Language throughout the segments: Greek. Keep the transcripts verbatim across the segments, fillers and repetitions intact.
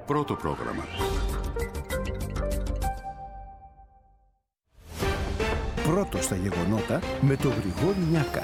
Πρώτο πρόγραμμα. Πρώτο στα γεγονότα με τον Γρηγόρη Νιάκα.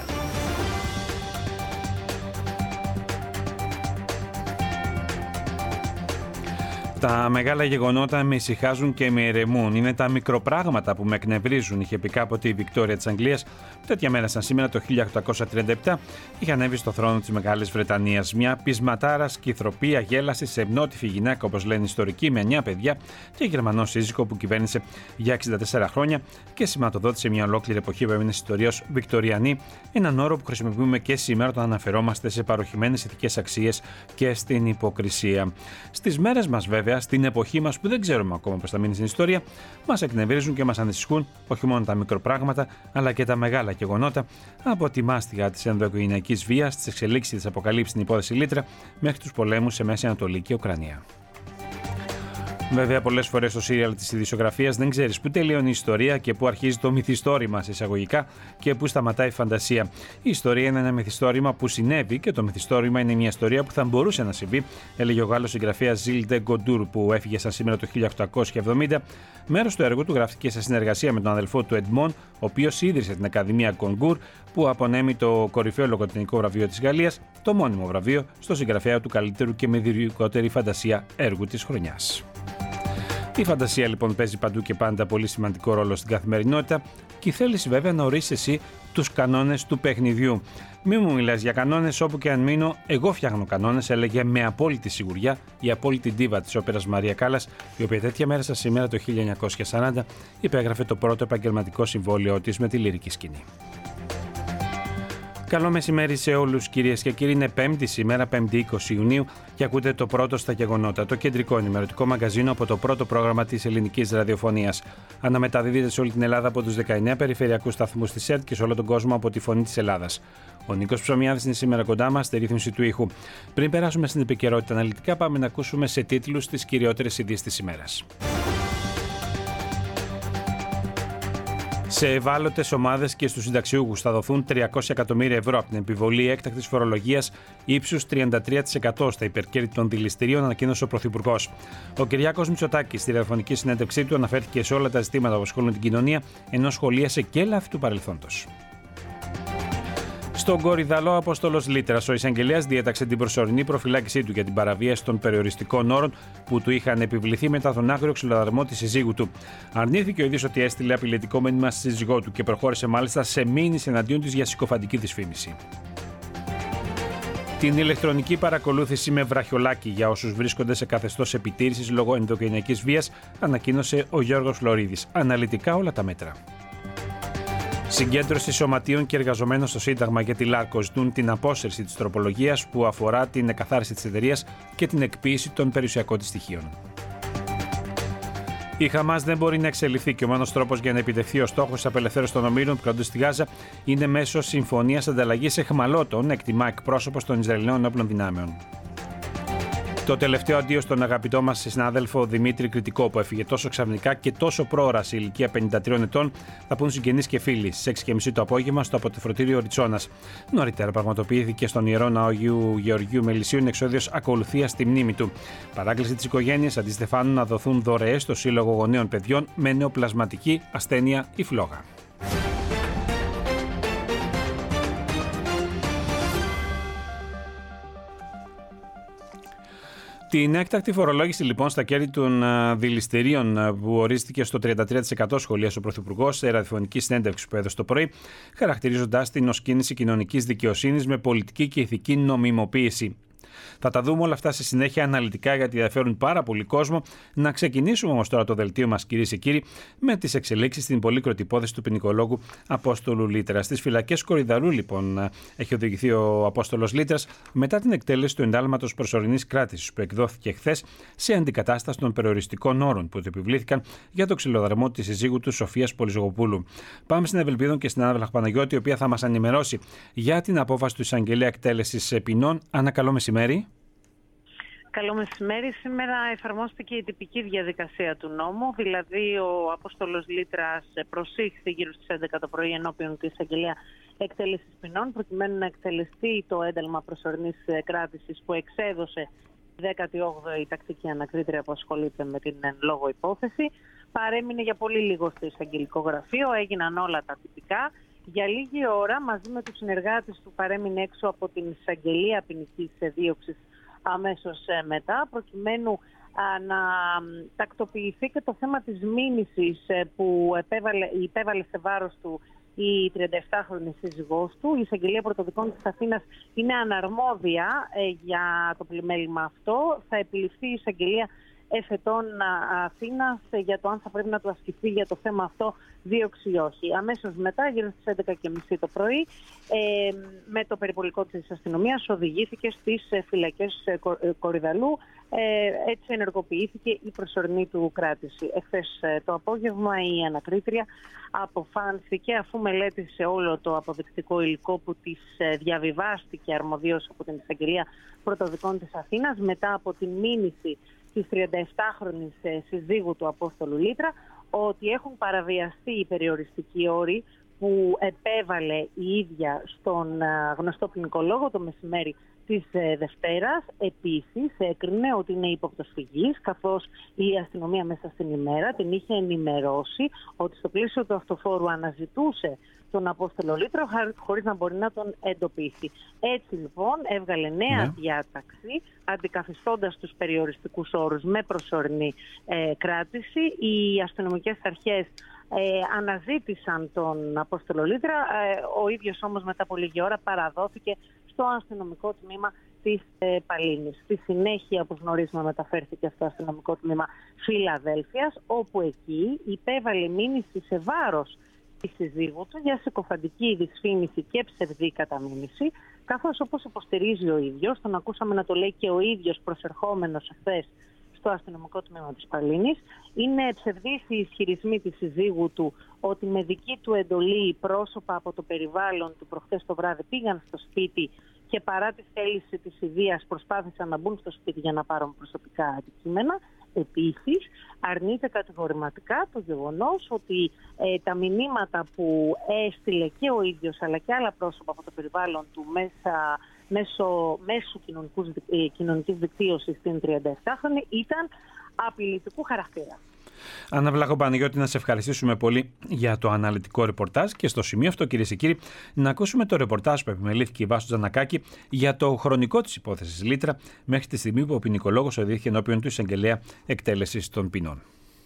Τα μεγάλα γεγονότα με ησυχάζουν και με ηρεμούν. Είναι τα μικροπράγματα που με εκνευρίζουν, είχε πει κάποτε η Βικτόρια της Αγγλίας. Τέτοια μέρα σαν σήμερα το χίλια οκτακόσια τριάντα επτά είχε ανέβει στο θρόνο της Μεγάλης Βρετανίας. Μια πεισματάρα, σκυθροπή, αγέλαση, σεμνότυφη γυναίκα, όπως λένε οι ιστορικοί, με εννιά παιδιά και γερμανό σύζυγο που κυβέρνησε για εξήντα τέσσερα χρόνια και σηματοδότησε μια ολόκληρη εποχή που έμεινε στην ιστορία ως Βικτοριανή. Έναν όρο που χρησιμοποιούμε και σήμερα όταν αναφερόμαστε σε παροχημένες ηθικές αξίες και στην υποκρισία. Στις μέρες μας, βέβαια, στην εποχή μας που δεν ξέρουμε ακόμα πώς θα μείνει στην ιστορία, μας εκνευρίζουν και μας ανησυχούν όχι μόνο τα μικροπράγματα, αλλά και τα μεγάλα γεγονότα, από τη μάστιγα της ενδοοικογενειακής βίας, τις εξελίξεις της αποκαλύψης στην υπόθεση Λίτρα, μέχρι τους πολέμους σε Μέση Ανατολή και Ουκρανία. Βέβαια, πολλές φορές στο σύριαλ της ειδησιογραφίας δεν ξέρεις πού τελειώνει η ιστορία και πού αρχίζει το μυθιστόρημα σε εισαγωγικά και πού σταματάει η φαντασία. Η ιστορία είναι ένα μυθιστόρημα που συνέβη και το μυθιστόρημα είναι μια ιστορία που θα μπορούσε να συμβεί, έλεγε ο Γάλλος συγγραφέας Ζιλ ντε Γκοντούρ, που έφυγε σαν σήμερα το χίλια οκτακόσια εβδομήντα. Μέρος του έργου του γράφτηκε σε συνεργασία με τον αδελφό του Εντμόν, ο οποίος ίδρυσε την Ακαδημία Κονγκούρ, που απονέμει το κορυφαίο λογοτεχνικό βραβείο της Γαλλίας, το μόνιμο βραβείο, στο συγγραφέα του καλύτερου και με ειδικότερη φαντασία έργου της χρονιάς. Η φαντασία λοιπόν παίζει παντού και πάντα πολύ σημαντικό ρόλο στην καθημερινότητα και θέλεις βέβαια να ορίσεις εσύ τους κανόνες του παιχνιδιού. Μη μου μιλάς για κανόνες, όπου και αν μείνω, εγώ φτιάχνω κανόνες, έλεγε με απόλυτη σιγουριά η απόλυτη ντίβα της όπερας Μαρία Κάλλας, η οποία τέτοια μέρα σαν σήμερα το χίλια εννιακόσια σαράντα υπέγραφε το πρώτο επαγγελματικό συμβόλαιό της με τη λυρική σκηνή. Καλό μεσημέρι σε όλους, κυρίες και κύριοι. Είναι Πέμπτη σήμερα, πέμπτη είκοσι Ιουνίου, και ακούτε το πρώτο στα γεγονότα, το κεντρικό ενημερωτικό μαγκαζίνο από το πρώτο πρόγραμμα της ελληνικής ραδιοφωνίας. Αναμεταδίδεται σε όλη την Ελλάδα από τους δεκαεννέα περιφερειακούς σταθμούς της ΕΡΤ και σε όλο τον κόσμο από τη Φωνή της Ελλάδας. Ο Νίκος Ψωμιάδης είναι σήμερα κοντά μας στη ρύθμιση του ήχου. Πριν περάσουμε στην επικαιρότητα αναλυτικά, πάμε να ακούσουμε σε τίτλους τις κυριότερες ειδήσεις της ημέρας. Σε ευάλωτες ομάδες και στους συνταξιούχους θα δοθούν τριακόσια εκατομμύρια ευρώ από την επιβολή έκτακτης φορολογίας ύψους τριάντα τρία τοις εκατό στα υπερκέρδη των δηληστηρίων, ανακοίνωσε ο Πρωθυπουργός. Ο Κυριάκος Μητσοτάκης στη τηλεφωνική συνέντευξή του αναφέρθηκε σε όλα τα ζητήματα που απασχολούν την κοινωνία, ενώ σχολίασε και λάθη του παρελθόντος. Στον Κορυδαλό, ο Απόστολος Λίτρας, ο εισαγγελέας διέταξε την προσωρινή προφυλάκησή του για την παραβίαση των περιοριστικών όρων που του είχαν επιβληθεί μετά τον άγριο ξυλοδαρμό της συζύγου του. Αρνήθηκε ο ίδιος ότι έστειλε απειλητικό μήνυμα στη σύζυγό του και προχώρησε μάλιστα σε μήνυση εναντίον της για συκοφαντική της φήμηση. Την ηλεκτρονική παρακολούθηση με βραχιολάκι για όσους βρίσκονται σε καθεστώς επιτήρησης λόγω ενδοοικογενειακής βίας ανακοίνωσε ο Γιώργος Φλωρίδης. Αναλυτικά όλα τα μέτρα. Συγκέντρωση σωματείων και εργαζομένων στο Σύνταγμα για τη ΛΑΡΚΟ ζητούν την απόσυρση της τροπολογίας που αφορά την εκαθάριση της εταιρείας και την εκποίηση των περιουσιακών της στοιχείων. Η Χαμάς δεν μπορεί να εξελιχθεί και ο μόνος τρόπος για να επιτευχθεί ο στόχος της απελευθέρωσης των ομήρων που κρατούνται στη Γάζα είναι μέσω συμφωνίας ανταλλαγής εχμαλώτων, εκτιμά εκπρόσωπος των Ισραηλινών όπλων δυνάμεων. Το τελευταίο αντίο στον αγαπητό μας συνάδελφο Δημήτρη Κρητικό, που έφυγε τόσο ξαφνικά και τόσο πρόωρα σε ηλικία πενήντα τριών ετών, θα πούν συγγενείς και φίλοι στις έξι και μισή το απόγευμα στο αποτεφρωτήριο Ριτσόνας. Νωρίτερα πραγματοποιήθηκε στον Ιερό Ναό Αγίου Γεωργίου Μελισσίων εξόδιος ακολουθίας στη μνήμη του. Παράκληση της οικογένειας αντιστεφάνου να δοθούν δωρεές στο Σύλλογο Γονέων Παιδιών με νεοπλασματική ασθένεια ή φλόγα. Την έκτακτη φορολόγηση λοιπόν στα κέρδη των δηληστηρίων που ορίστηκε στο τριάντα τρία τοις εκατό σχολίασε ο Πρωθυπουργός σε ραδιοφωνική συνέντευξη που έδωσε το πρωί, χαρακτηρίζοντας την ως κίνηση κοινωνικής δικαιοσύνης με πολιτική και ηθική νομιμοποίηση. Θα τα δούμε όλα αυτά στη συνέχεια αναλυτικά, γιατί ενδιαφέρουν πάρα πολύ κόσμο. Να ξεκινήσουμε όμως τώρα το δελτίο μας, κυρίες και κύριοι, με τις εξελίξεις στην πολύκροτη υπόθεση του ποινικολόγου Απόστολου Λίτρα. Στις φυλακές Κορυδαλού, λοιπόν, έχει οδηγηθεί ο Απόστολος Λίτρας μετά την εκτέλεση του εντάλματος προσωρινής κράτησης που εκδόθηκε χθες σε αντικατάσταση των περιοριστικών όρων που του επιβλήθηκαν για το ξυλοδαρμό της συζύγου του Σοφίας Πολυζογοπούλου. Πάμε στην Ευελπίδων και στην Άννα Παναγιώτη, η οποία θα μας ενημερώσει για την απόφαση του εισαγγελέα εκτέλεσης ποινών. Άννα, καλό μεσημέρι. Καλό μεσημέρι. Σήμερα εφαρμόστηκε η τυπική διαδικασία του νόμου, δηλαδή ο Απόστολος Λίτρας προσήχθη γύρω στις έντεκα το πρωί ενώπιον της εισαγγελέα εκτέλεσης ποινών, προκειμένου να εκτελεστεί το ένταλμα προσωρινής κράτησης που εξέδωσε δέκατη όγδοη τακτική ανακρίτρια που ασχολείται με την εν λόγω υπόθεση. Παρέμεινε για πολύ λίγο στο εισαγγελικό γραφείο, έγιναν όλα τα τυπικά. Για λίγη ώρα, μαζί με τους συνεργάτες του, παρέμεινε έξω από την εισαγγελία ποινικής δίωξης αμέσως μετά, προκειμένου α, να τακτοποιηθεί και το θέμα της μήνυσης που επέβαλε, υπέβαλε σε βάρος του η τριανταεπτάχρονη σύζυγός του. Η εισαγγελία πρωτοδικών της Αθήνας είναι αναρμόδια ε, για το πλημέλημα αυτό. Θα επιληφθεί η εισαγγελία εφετών Αθήνας για το αν θα πρέπει να του ασκηθεί για το θέμα αυτό δίωξη ή όχι. Αμέσως μετά, γύρω στις έντεκα και μισή το πρωί, ε, με το περιπολικό της αστυνομίας οδηγήθηκε στις φυλακές Κορυδαλού. Ε, έτσι ενεργοποιήθηκε η προσωρινή του κράτηση. Εχθές το απόγευμα η ανακρίτρια αποφάνθηκε, αφού μελέτησε όλο το αποδεικτικό υλικό που της διαβιβάστηκε αρμοδίως από την εισαγγελία πρωτοδικών της Αθήνας, μετά από την μήνυση της τριανταεπτάχρονης συζύγου του Απόστολου Λίτρα, ότι έχουν παραβιαστεί οι περιοριστικοί όροι που επέβαλε η ίδια στον γνωστό ποινικολόγο το μεσημέρι της Δευτέρας. Επίσης έκρινε ότι είναι ύποπτος φυγής, καθώς η αστυνομία μέσα στην ημέρα την είχε ενημερώσει ότι στο πλαίσιο του αυτοφόρου αναζητούσε τον Απόστολο Λίτρο χωρίς να μπορεί να τον εντοπίσει. Έτσι λοιπόν έβγαλε νέα ναι. διάταξη, αντικαθιστώντας τους περιοριστικούς όρους με προσωρινή ε, κράτηση. Οι αστυνομικές αρχές ε, αναζήτησαν τον Απόστολο Λίτρα, ε, ο ίδιος όμως μετά από λίγη ώρα παραδόθηκε στο αστυνομικό τμήμα της ε, Παλίνης. Στη συνέχεια, όπως γνωρίζουμε, μεταφέρθηκε στο αστυνομικό τμήμα Φιλαδέλφειας, όπου εκεί υπέβαλε μήνυση σε βάρος της συζύγου του για συκοφαντική δυσφήμιση και ψευδή καταμήνυση, καθώς, όπως υποστηρίζει ο ίδιος, τον ακούσαμε να το λέει και ο ίδιος προσερχόμενος εχθές στο αστυνομικό τμήμα της Παλίνης, είναι ψευδής οι ισχυρισμοί της συζύγου του ότι με δική του εντολή πρόσωπα από το περιβάλλον του προχθές το βράδυ πήγαν στο σπίτι και παρά τη θέληση της ιδείας προσπάθησαν να μπουν στο σπίτι για να πάρουν προσωπικά αντικείμενα. Επίσης, αρνείται κατηγορηματικά το γεγονός ότι ε, τα μηνύματα που έστειλε και ο ίδιος αλλά και άλλα πρόσωπα από το περιβάλλον του μέσα, μέσω, μέσω κοινωνικής δικτύωσης στην τριανταεπτάχρονη ήταν απειλητικού χαρακτήρα. Άννα Βλαχοπαναγιώτη, να σε ευχαριστήσουμε πολύ για το αναλυτικό ρεπορτάζ και στο σημείο αυτό, κυρίες και κύριοι, να ακούσουμε το ρεπορτάζ που επιμελήθηκε η Βάσο Τζανακάκη για το χρονικό της υπόθεσης Λίτρα μέχρι τη στιγμή που ο ποινικολόγος οδηγήθηκε ενώπιον του εισαγγελέα εκτέλεσης των ποινών.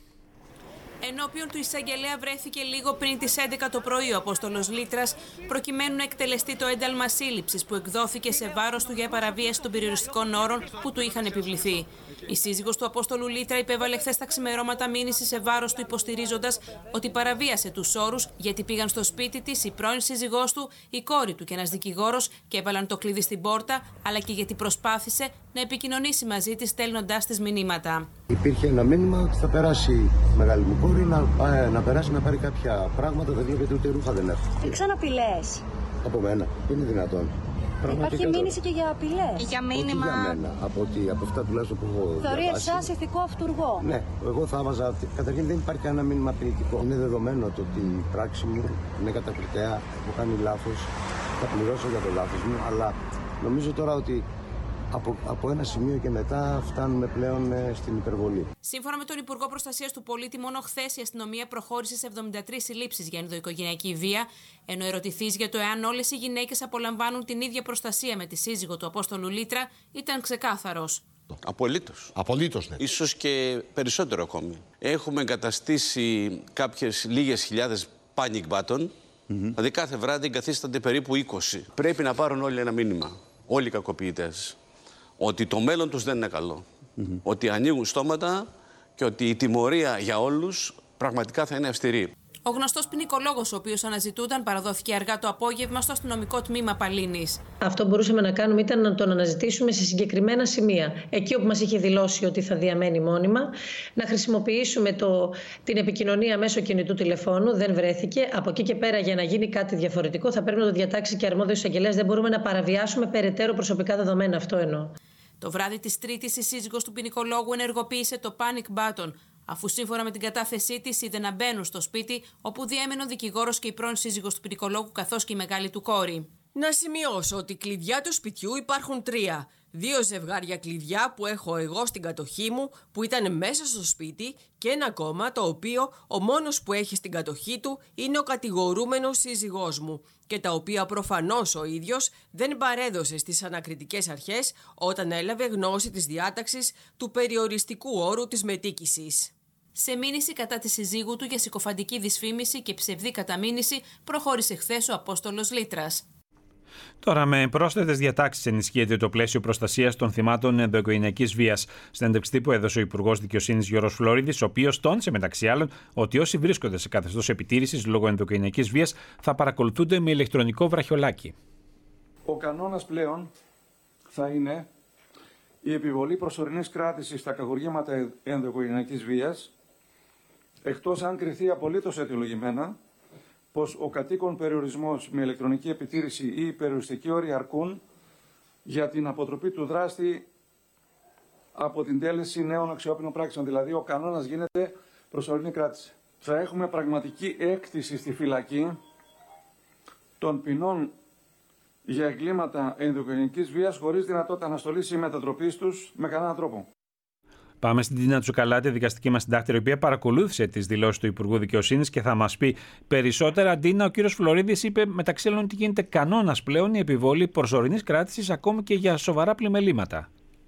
Ενώπιον του εισαγγελέα βρέθηκε λίγο πριν τις έντεκα το πρωί ο Απόστολος Λίτρας, προκειμένου να εκτελεστεί το ένταλμα σύλληψης που εκδόθηκε σε βάρος του για παραβίαση των περιοριστικών όρων που του είχαν επιβληθεί. Η σύζυγος του Απόστολου Λίτρα υπέβαλε χθες τα ξημερώματα μήνυση σε βάρος του, υποστηρίζοντας ότι παραβίασε τους όρους γιατί πήγαν στο σπίτι της η πρώην σύζυγός του, η κόρη του και ένας δικηγόρος και έβαλαν το κλειδί στην πόρτα, αλλά και γιατί προσπάθησε να επικοινωνήσει μαζί της στέλνοντάς της μηνύματα. Υπήρχε ένα μήνυμα ότι θα περάσει η μεγάλη μου κόρη να, να περάσει να πάρει κάποια πράγματα, δεν βλέπετε ούτε ρούχα δεν έχω. Υπήρξαν απειλές. Από μένα, είναι δυνατόν. Υπάρχει μήνυση και για απειλές. Για μήνυμα. Όχι για μένα, από, ότι, από αυτά τουλάχιστον που έχω θεωρεί εσάς ηθικό αυτούργο. Ναι, εγώ θα έβαζα. Καταρχήν δεν υπάρχει κανένα μήνυμα απειλητικό. Είναι δεδομένο το ότι η πράξη μου είναι κατακριτέα, έχω κάνει λάθος, θα πληρώσω για το λάθος μου, αλλά νομίζω τώρα ότι Από, από ένα σημείο και μετά φτάνουμε πλέον ε, στην υπερβολή. Σύμφωνα με τον Υπουργό Προστασίας του Πολίτη, μόνο χθες η αστυνομία προχώρησε σε εβδομήντα τρεις συλλήψεις για ενδοοικογενειακή βία, ενώ ερωτηθείς για το εάν όλες οι γυναίκες απολαμβάνουν την ίδια προστασία με τη σύζυγο του Απόστολου Λίτρα, ήταν ξεκάθαρος. Απολύτως. Απολύτως, ναι. Ίσως και περισσότερο ακόμη. Έχουμε εγκαταστήσει κάποιες λίγες χιλιάδες panic button, mm-hmm. δηλαδή κάθε βράδυ εγκαθίστανται περίπου είκοσι. Πρέπει να πάρουν όλοι ένα μήνυμα, όλοι οι κακοποιητές, ότι το μέλλον τους δεν είναι καλό. Mm-hmm. Ότι ανοίγουν στόματα και ότι η τιμωρία για όλους πραγματικά θα είναι αυστηρή. Ο γνωστός ποινικολόγος, ο οποίος αναζητούταν, παραδόθηκε αργά το απόγευμα στο αστυνομικό τμήμα Παλίνης. Αυτό που μπορούσαμε να κάνουμε ήταν να τον αναζητήσουμε σε συγκεκριμένα σημεία. Εκεί όπου μας είχε δηλώσει ότι θα διαμένει μόνιμα, να χρησιμοποιήσουμε το, την επικοινωνία μέσω κινητού τηλεφώνου. Δεν βρέθηκε. Από εκεί και πέρα, για να γίνει κάτι διαφορετικό, θα πρέπει να το διατάξει και αρμόδιος εισαγγελέας. Δεν μπορούμε να παραβιάσουμε περαιτέρω προσωπικά δεδομένα. Αυτό εννοώ. Το βράδυ της Τρίτης, η σύζυγος του ποινικολόγου ενεργοποίησε το panic button, αφού σύμφωνα με την κατάθεσή της είδε να μπαίνουν στο σπίτι όπου διέμενε ο δικηγόρος και η πρώην σύζυγος του ποινικολόγου καθώς και η μεγάλη του κόρη. Να σημειώσω ότι κλειδιά του σπιτιού υπάρχουν τρία. Δύο ζευγάρια κλειδιά που έχω εγώ στην κατοχή μου, που ήταν μέσα στο σπίτι, και ένα ακόμα το οποίο ο μόνος που έχει στην κατοχή του είναι ο κατηγορούμενος σύζυγός μου, και τα οποία προφανώς ο ίδιος δεν παρέδωσε στις ανακριτικές αρχές όταν έλαβε γνώση της διάταξης του περιοριστικού όρου της μετοίκησης. Σε μήνυση κατά τη συζύγου του για συκοφαντική δυσφήμιση και ψευδή καταμήνυση προχώρησε χθες ο Απόστολος Λίτρας. Τώρα, με πρόσθετες διατάξεις ενισχύεται το πλαίσιο προστασίας των θυμάτων ενδοοικογενειακής βίας. Συνέντευξη που έδωσε ο Υπουργός Δικαιοσύνης Γιώργος Φλωρίδης, ο οποίος τόνισε μεταξύ άλλων ότι όσοι βρίσκονται σε καθεστώς επιτήρησης λόγω ενδοοικογενειακής βίας θα παρακολουθούνται με ηλεκτρονικό βραχιολάκι. Ο κανόνας πλέον θα είναι η επιβολή προσωρινής κράτησης στα κακουργήματα ενδοοικογενειακής βίας, εκτός αν κριθεί απολύτως αιτιολογημένα πως ο κατοίκον περιορισμός με ηλεκτρονική επιτήρηση ή οι περιοριστικοί όροι αρκούν για την αποτροπή του δράστη από την τέλεση νέων αξιόπινων πράξεων. Δηλαδή, ο κανόνας γίνεται προσωρινή κράτηση. Θα έχουμε πραγματική έκτηση στη φυλακή των ποινών για εγκλήματα ενδοοικογενειακής βίας χωρίς δυνατότητα αναστολής ή μετατροπής τους με κανέναν τρόπο. Πάμε στην Τίνα Τσουκαλάτη, δικαστική μας συντάκτρια, η οποία παρακολούθησε τις δηλώσεις του Υπουργού Δικαιοσύνης και θα μας πει περισσότερα. Τίνα, ο κύριος Φλωρίδης είπε μεταξύ άλλων ότι γίνεται κανόνας πλέον η επιβολή προσωρινής κράτησης ακόμη και για σοβαρά πλημελήματα.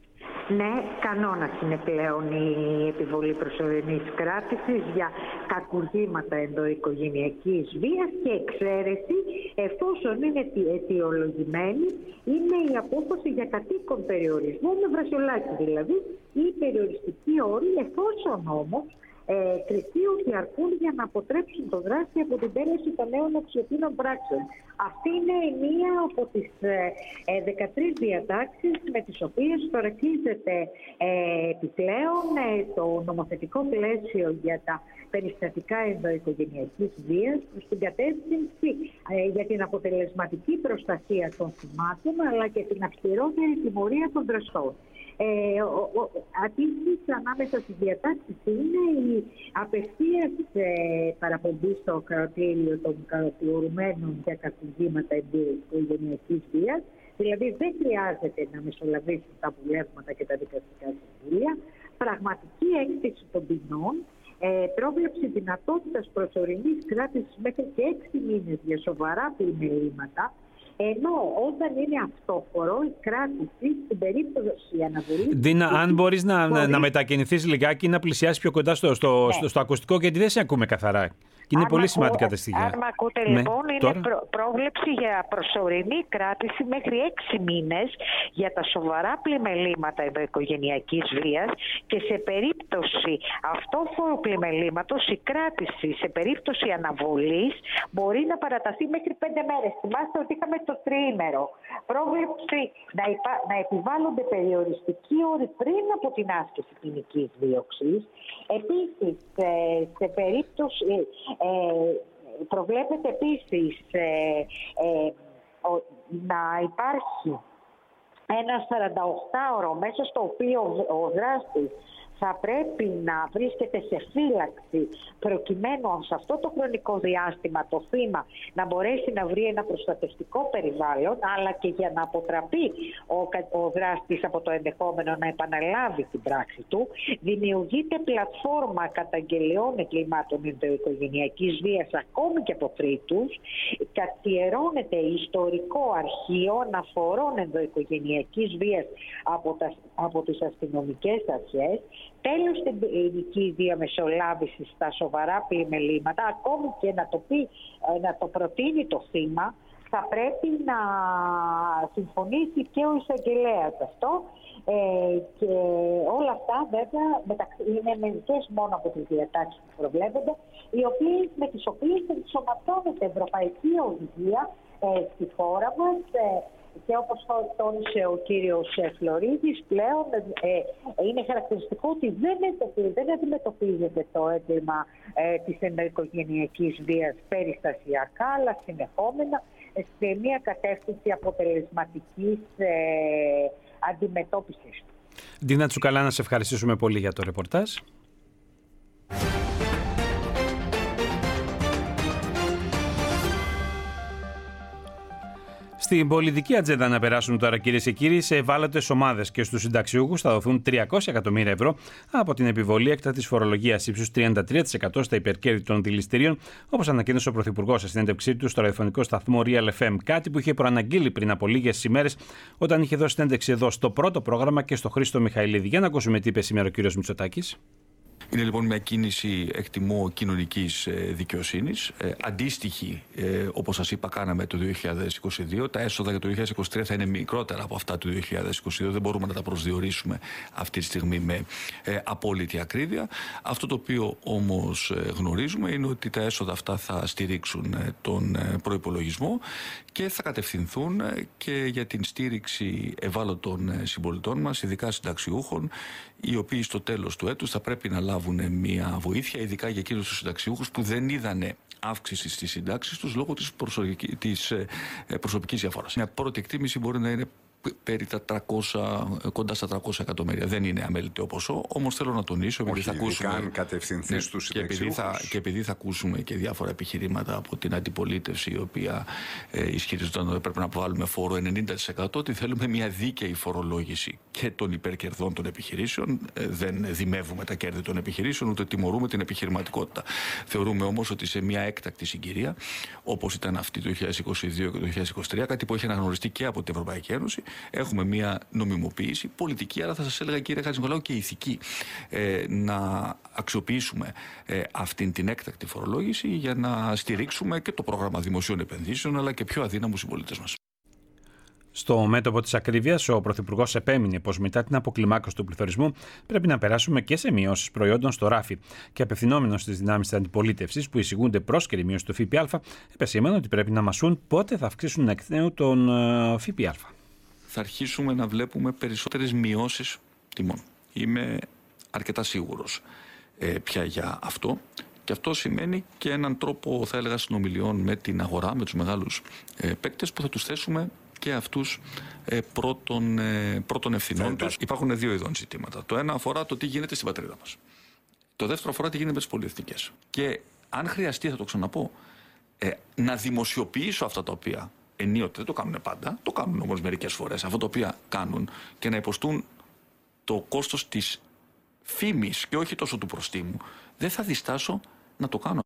Ναι, κανόνας είναι πλέον η επιβολή προσωρινής κράτησης για κακουργήματα ενδοοικογενειακής βίας και εξαίρεση, εφόσον είναι αιτιολογημένη, είναι η απόφαση για κατοίκον περιορισμό με βρασιολάκι δηλαδή, ή περιοριστική όρη, εφόσον όμως ε, κριθεί ότι αρκούν για να αποτρέψουν το δράστη από την τέλεση των νέων αξιοπίνων πράξεων. Αυτή είναι μία από τις ε, δεκατρείς διατάξεις με τις οποίες θωρακίζεται ε, επιπλέον ε, το νομοθετικό πλαίσιο για τα περιστατικά ενδοοικογενειακής βίας στην κατεύθυνση ε, για την αποτελεσματική προστασία των θυμάτων αλλά και την αυστηρότερη τιμωρία των δραστών. Ε, Αντίστοιχα, ανάμεσα στις διατάξεις είναι η απευθείας ε, παραπομπή στο κρατήριο των κατηγορουμένων για κακουργήματα ενδοοικογενειακής βίας. Δηλαδή δεν χρειάζεται να μεσολαβήσουν τα βουλεύματα και τα δικαστικά συμβούλια. Πραγματική έκθεση των ποινών, ε, πρόβλεψη δυνατότητας προσωρινής κράτησης μέχρι και έξι μήνες για σοβαρά πλημελήματα. Ενώ όταν είναι αυτόφορο, η κράτηση στην περίπτωση αναβολής... Δίνα, αν μπορείς να, μπορεί... να μετακινηθείς λιγάκι, να πλησιάσεις πιο κοντά στο, στο, ναι. στο, στο ακουστικό, γιατί δεν σε ακούμε καθαρά. Είναι αν πολύ ακού... σημαντικά τα στοιχεία. Αν με ακούτε ναι. λοιπόν, είναι Τώρα... προ... πρόβλεψη για προσωρινή κράτηση μέχρι έξι μήνες για τα σοβαρά πλημελήματα ενδοοικογενειακής βίας και σε περίπτωση αυτόφορου πλημελήματος η κράτηση σε περίπτωση αναβολής μπορεί να παραταθεί μέχρι πέντε μέρες. Θυμάστε ότι είχαμε το τριήμερο. Πρόβλεψη να, υπά... να επιβάλλονται περιοριστικοί όροι πριν από την άσκηση ποινικής δίωξης. Επίσης, σε περίπτωση... Ε, προβλέπεται επίσης ε, ε, ο, να υπάρχει ένα σαρανταοκτάωρο μέσα στο οποίο ο, ο δράστης θα πρέπει να βρίσκεται σε φύλαξη προκειμένου σε αυτό το χρονικό διάστημα το θύμα να μπορέσει να βρει ένα προστατευτικό περιβάλλον, αλλά και για να αποτραπεί ο, ο δράστης από το ενδεχόμενο να επαναλάβει την πράξη του. Δημιουργείται πλατφόρμα καταγγελιών εγκλημάτων ενδοοικογενειακής βίας ακόμη και από τρίτους. Καθιερώνεται ιστορικό αρχείο αναφορών ενδοοικογενειακής βίας από, τα, από τις αστυνομικές αρχές. Τέλος, στην ποινική διαμεσολάβηση στα σοβαρά πλημελήματα, ακόμη και να το, πει, να το προτείνει το θύμα, θα πρέπει να συμφωνήσει και ο εισαγγελέας αυτό. Ε, και όλα αυτά βέβαια μεταξύ, είναι μερικές μόνο από τις διατάξεις που προβλέπονται, οι οποίες, με τις οποίες ενσωματώνεται ευρωπαϊκή οδηγία ε, στη χώρα μας. Ε, Και όπως τόνισε ο κύριος Φλωρίδης, πλέον ε, είναι χαρακτηριστικό ότι δεν, δεν αντιμετωπίζεται το έγκλημα ε, της ενδοοικογενειακής βίας περιστασιακά, αλλά συνεχόμενα σε μια κατεύθυνση αποτελεσματικής ε, αντιμετώπισης. Ντίνα Τσουκαλά, να σε ευχαριστήσουμε πολύ για το ρεπορτάζ. Στην πολιτική ατζέντα να περάσουν τώρα, κυρίες και κύριοι, σε ευάλωτες ομάδες και στους συνταξιούχους θα δοθούν τριακόσια εκατομμύρια ευρώ από την επιβολή έκτακτης φορολογίας ύψους τριάντα τρία τοις εκατό στα υπερκέρδη των δηληστηρίων, όπως ανακοίνωσε ο Πρωθυπουργός σε συνέντευξή του στο ραδιοφωνικό σταθμό Real εφ εμ. Κάτι που είχε προαναγγείλει πριν από λίγες ημέρες όταν είχε δώσει συνέντευξη εδώ στο πρώτο πρόγραμμα και στο Χρήστο Μιχαηλίδη. Για να ακούσουμε τι είπε σήμερα ο κύριος Μητσοτάκης. Είναι λοιπόν μια κίνηση, εκτιμώ, κοινωνικής δικαιοσύνης. Ε, αντίστοιχη, ε, όπως σας είπα, κάναμε το δύο χιλιάδες είκοσι δύο. Τα έσοδα για το δύο χιλιάδες είκοσι τρία θα είναι μικρότερα από αυτά του δύο χιλιάδες είκοσι δύο. Δεν μπορούμε να τα προσδιορίσουμε αυτή τη στιγμή με ε, απόλυτη ακρίβεια. Αυτό το οποίο όμως ε, γνωρίζουμε είναι ότι τα έσοδα αυτά θα στηρίξουν ε, τον ε, προϋπολογισμό και θα κατευθυνθούν ε, και για την στήριξη ευάλωτων ε, συμπολιτών μας, ειδικά συνταξιούχων, οι οποίοι στο τέλος του έτους θα πρέπει να λάβουν μια βοήθεια, ειδικά για εκείνους τους συνταξιούχους που δεν είδανε αύξηση στις συντάξεις τους λόγω της, προσωπική, της προσωπικής διαφοράς. Μια πρώτη εκτίμηση μπορεί να είναι περί τα τριακόσια, κοντά στα τριακόσια εκατομμύρια. Δεν είναι αμέλητο ποσό, όμως θέλω να τονίσω, επειδή όχι, θα ακούσουμε, αν κατευθυνθεί ναι, στους και, επειδή θα, και επειδή θα ακούσουμε και διάφορα επιχειρήματα από την αντιπολίτευση, η οποία ε, ισχυριζόταν ότι πρέπει να βάλουμε φόρο ενενήντα τοις εκατό, ότι θέλουμε μια δίκαιη φορολόγηση και των υπερκερδών των επιχειρήσεων. Ε, δεν δημεύουμε τα κέρδη των επιχειρήσεων, ούτε τιμωρούμε την επιχειρηματικότητα. Θεωρούμε όμως ότι σε μια έκτακτη συγκυρία, όπως ήταν αυτή το δύο χιλιάδες είκοσι δύο και το δύο χιλιάδες είκοσι τρία, κάτι που έχει αναγνωριστεί και από την Ευρωπαϊκή Ένωση, έχουμε μια νομιμοποίηση πολιτική, αλλά θα σας έλεγα, κύριε Χατζηνικολάου, και ηθική, ε, να αξιοποιήσουμε ε, αυτήν την έκτακτη φορολόγηση για να στηρίξουμε και το πρόγραμμα δημοσίων επενδύσεων, αλλά και πιο αδύναμους συμπολίτες μας. Στο μέτωπο της ακρίβειας, ο Πρωθυπουργός επέμεινε πως μετά την αποκλιμάκωση του πληθωρισμού πρέπει να περάσουμε και σε μειώσεις προϊόντων στο ράφι. Και απευθυνόμενος στις δυνάμεις της αντιπολίτευσης που εισηγούνται πρόσκαιρη μείωση του ΦΠΑ, επεσήμανε ότι πρέπει να μασούν πότε θα αυξήσουν εκ νέου τον ΦΠΑ. Θα αρχίσουμε να βλέπουμε περισσότερες μειώσεις τιμών. Είμαι αρκετά σίγουρος ε, πια για αυτό. Και αυτό σημαίνει και έναν τρόπο, θα έλεγα, συνομιλιών με την αγορά, με τους μεγάλους ε, παίκτες, που θα τους θέσουμε και αυτούς ε, πρώτων, ε, πρώτων ευθυνών τους. Υπάρχουν δύο ειδών ζητήματα. Το ένα αφορά το τι γίνεται στην πατρίδα μας. Το δεύτερο αφορά τι γίνεται με τις πολυεθνικές. Και αν χρειαστεί, θα το ξαναπώ, ε, να δημοσιοποιήσω αυτά τα οποία ενίοτε, δεν το κάνουν πάντα, το κάνουν όμως μερικές φορές, αυτό το οποίο κάνουν, και να υποστούν το κόστος της φήμης και όχι τόσο του προστίμου, δεν θα διστάσω να το κάνω.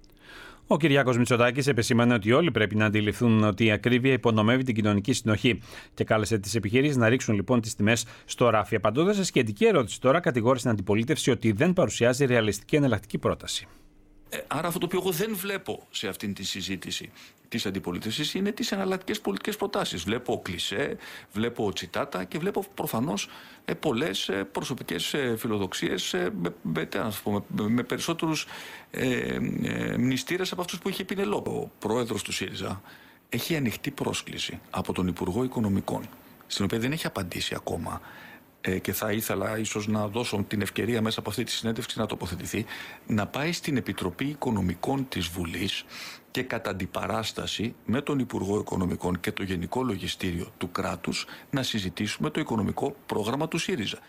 Ο Κυριάκος Μητσοτάκης επεσήμανε ότι όλοι πρέπει να αντιληφθούν ότι η ακρίβεια υπονομεύει την κοινωνική συνοχή και κάλεσε τις επιχειρήσεις να ρίξουν λοιπόν τις τιμές στο ράφι. Απαντώντας σε σχετική ερώτηση τώρα, κατηγόρησε την αντιπολίτευση ότι δεν παρουσιάζει ρεαλιστική εναλλακτική πρόταση. Ε, άρα αυτό το οποίο εγώ δεν βλέπω σε αυτήν τη συζήτηση της αντιπολίτευσης είναι τις εναλλακτικές πολιτικές προτάσεις. Βλέπω κλισέ, βλέπω τσιτάτα και βλέπω προφανώς ε, πολλές ε, προσωπικές ε, φιλοδοξίες ε, με, με, με, με περισσότερους ε, ε, μνηστήρες από αυτούς που είχε Πινελόπη. Ο πρόεδρος του ΣΥΡΙΖΑ έχει ανοιχτή πρόσκληση από τον Υπουργό Οικονομικών, στην οποία δεν έχει απαντήσει ακόμα. Και θα ήθελα ίσως να δώσω την ευκαιρία μέσα από αυτή τη συνέντευξη να τοποθετηθεί, να πάει στην Επιτροπή Οικονομικών της Βουλής και κατά αντιπαράσταση με τον Υπουργό Οικονομικών και το Γενικό Λογιστήριο του κράτους να συζητήσουμε το οικονομικό πρόγραμμα του ΣΥΡΙΖΑ.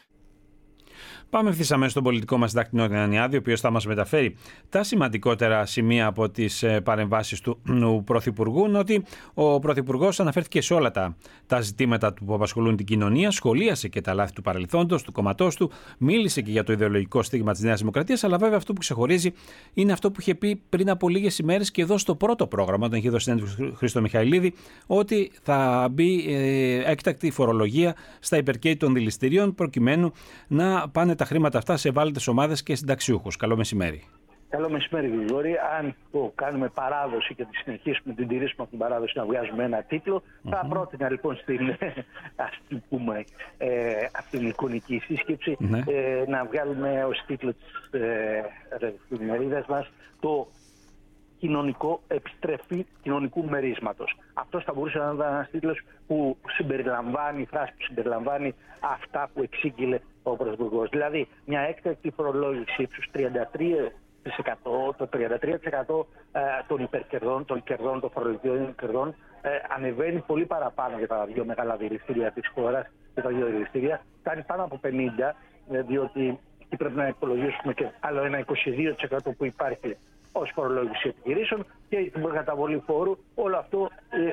Πάμε ευθύς αμέσως στον πολιτικό μας συντάκτη Νιάδη, ο οποίος θα μας μεταφέρει τα σημαντικότερα σημεία από τις παρεμβάσεις του, του Πρωθυπουργού. Είναι ότι ο Πρωθυπουργός αναφέρθηκε σε όλα τα, τα ζητήματα που απασχολούν την κοινωνία, σχολίασε και τα λάθη του παρελθόντος, του κομματός του, μίλησε και για το ιδεολογικό στίγμα της Νέας Δημοκρατίας, αλλά βέβαια αυτό που ξεχωρίζει είναι αυτό που είχε πει πριν από λίγες ημέρες και εδώ στο πρώτο πρόγραμμα, όταν είχε δώσει συνέντευξη Χρήστο Μιχαηλίδη, ότι θα μπει ε, έκτακτη φορολογία στα υπερκέρδη των δηληστηρίων, προκειμένου να πάνε τα χρήματα αυτά σε ευάλωτες ομάδες και συνταξιούχους. Καλό μεσημέρι. Καλό μεσημέρι, Γρηγόρη. Αν το κάνουμε παράδοση και τη συνεχίσουμε, την τηρήσουμε αυτή την παράδοση να βγάζουμε ένα τίτλο, mm-hmm. θα πρότεινα λοιπόν στην ας πούμε, ε, αυτήν την εικονική σύσκεψη mm-hmm. ε, να βγάλουμε ως τίτλο της ε, εφημερίδας μας το κοινωνικό επιστρέφει κοινωνικού μερίσματος. Αυτός θα μπορούσε να είναι ένας τίτλος που συμπεριλαμβάνει, φράση που συμπεριλαμβάνει αυτά που εξήγηλε ο Πρωθυπουργός. Δηλαδή, μια έκτακτη φορολόγηση ύψους τριάντα τρία τοις εκατό, το τριάντα τρία τοις εκατό ε, των υπερκερδών, των κερδών, των φορολογικών κερδών, ε, ανεβαίνει πολύ παραπάνω για τα δύο μεγάλα δηληστήρια της χώρας και τα δύο δηληστήρια. Κάνει πάνω από πενήντα, ε, διότι εκεί πρέπει να υπολογίσουμε και άλλο ένα είκοσι δύο τοις εκατό που υπάρχει ως φορολόγηση επιχειρήσεων και την καταβολή φόρου. Όλο αυτό ε,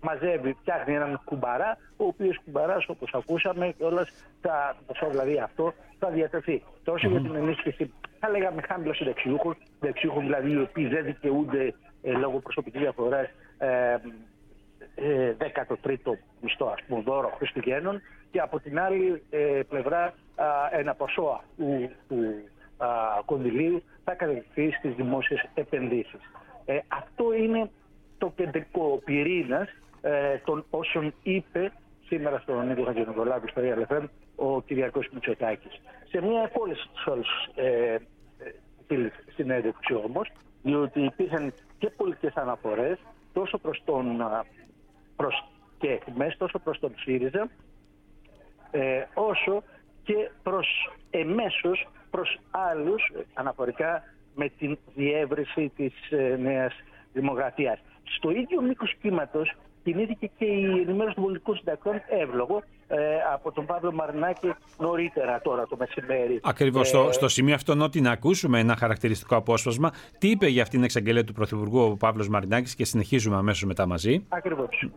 μαζεύει, φτιάχνει έναν κουμπαρά, ο οποίος κουμπαράς, όπως ακούσαμε, όλας τα, το ποσό δηλαδή αυτό θα διατεθεί. Τόσο mm-hmm. για την ενίσχυση, θα λέγαμε χαμηλών συνταξιούχων, συνταξιούχων δηλαδή οι οποίοι δεν δικαιούνται ε, λόγω προσωπικής διαφοράς ε, ε, δέκατο τρίτο μισθό, ας πούμε, δώρο Χριστουγέννων, και από την άλλη ε, πλευρά α, ένα ποσό αυτού του α, κονδυλίου θα κατευθυνθεί στις δημόσιες επενδύσεις. Ε, αυτό είναι το κεντρικό πυρήνας ε, των όσων είπε σήμερα στον Νίκο Χατζηνικολάκη στο Real εφ εμ ο Κυριάκος Μητσοτάκης. Σε μια επόλυση της όλης ε, ε, συνέντευξη όμως, διότι υπήρχαν και πολιτικές αναφορές τόσο προς τον προς και τόσο προς τον ΣΥΡΙΖΑ ε, όσο και προς εμέσως προς άλλους αναφορικά με την διεύρυνση της ε, Νέας Δημοκρατίας. Στο ίδιο μήκος κύματος κινήθηκε και η ενημέρωση των πολιτικών συντακτών, εύλογο, ε, από τον Παύλο Μαρινάκη νωρίτερα τώρα το μεσημέρι. Ακριβώς. Ε, στο, στο σημείο αυτό, Νότι, να ακούσουμε ένα χαρακτηριστικό απόσπασμα. Τι είπε για αυτήν την εξαγγελία του Πρωθυπουργού ο Παύλος Μαρινάκης και συνεχίζουμε αμέσως μετά μαζί. Ακριβώς.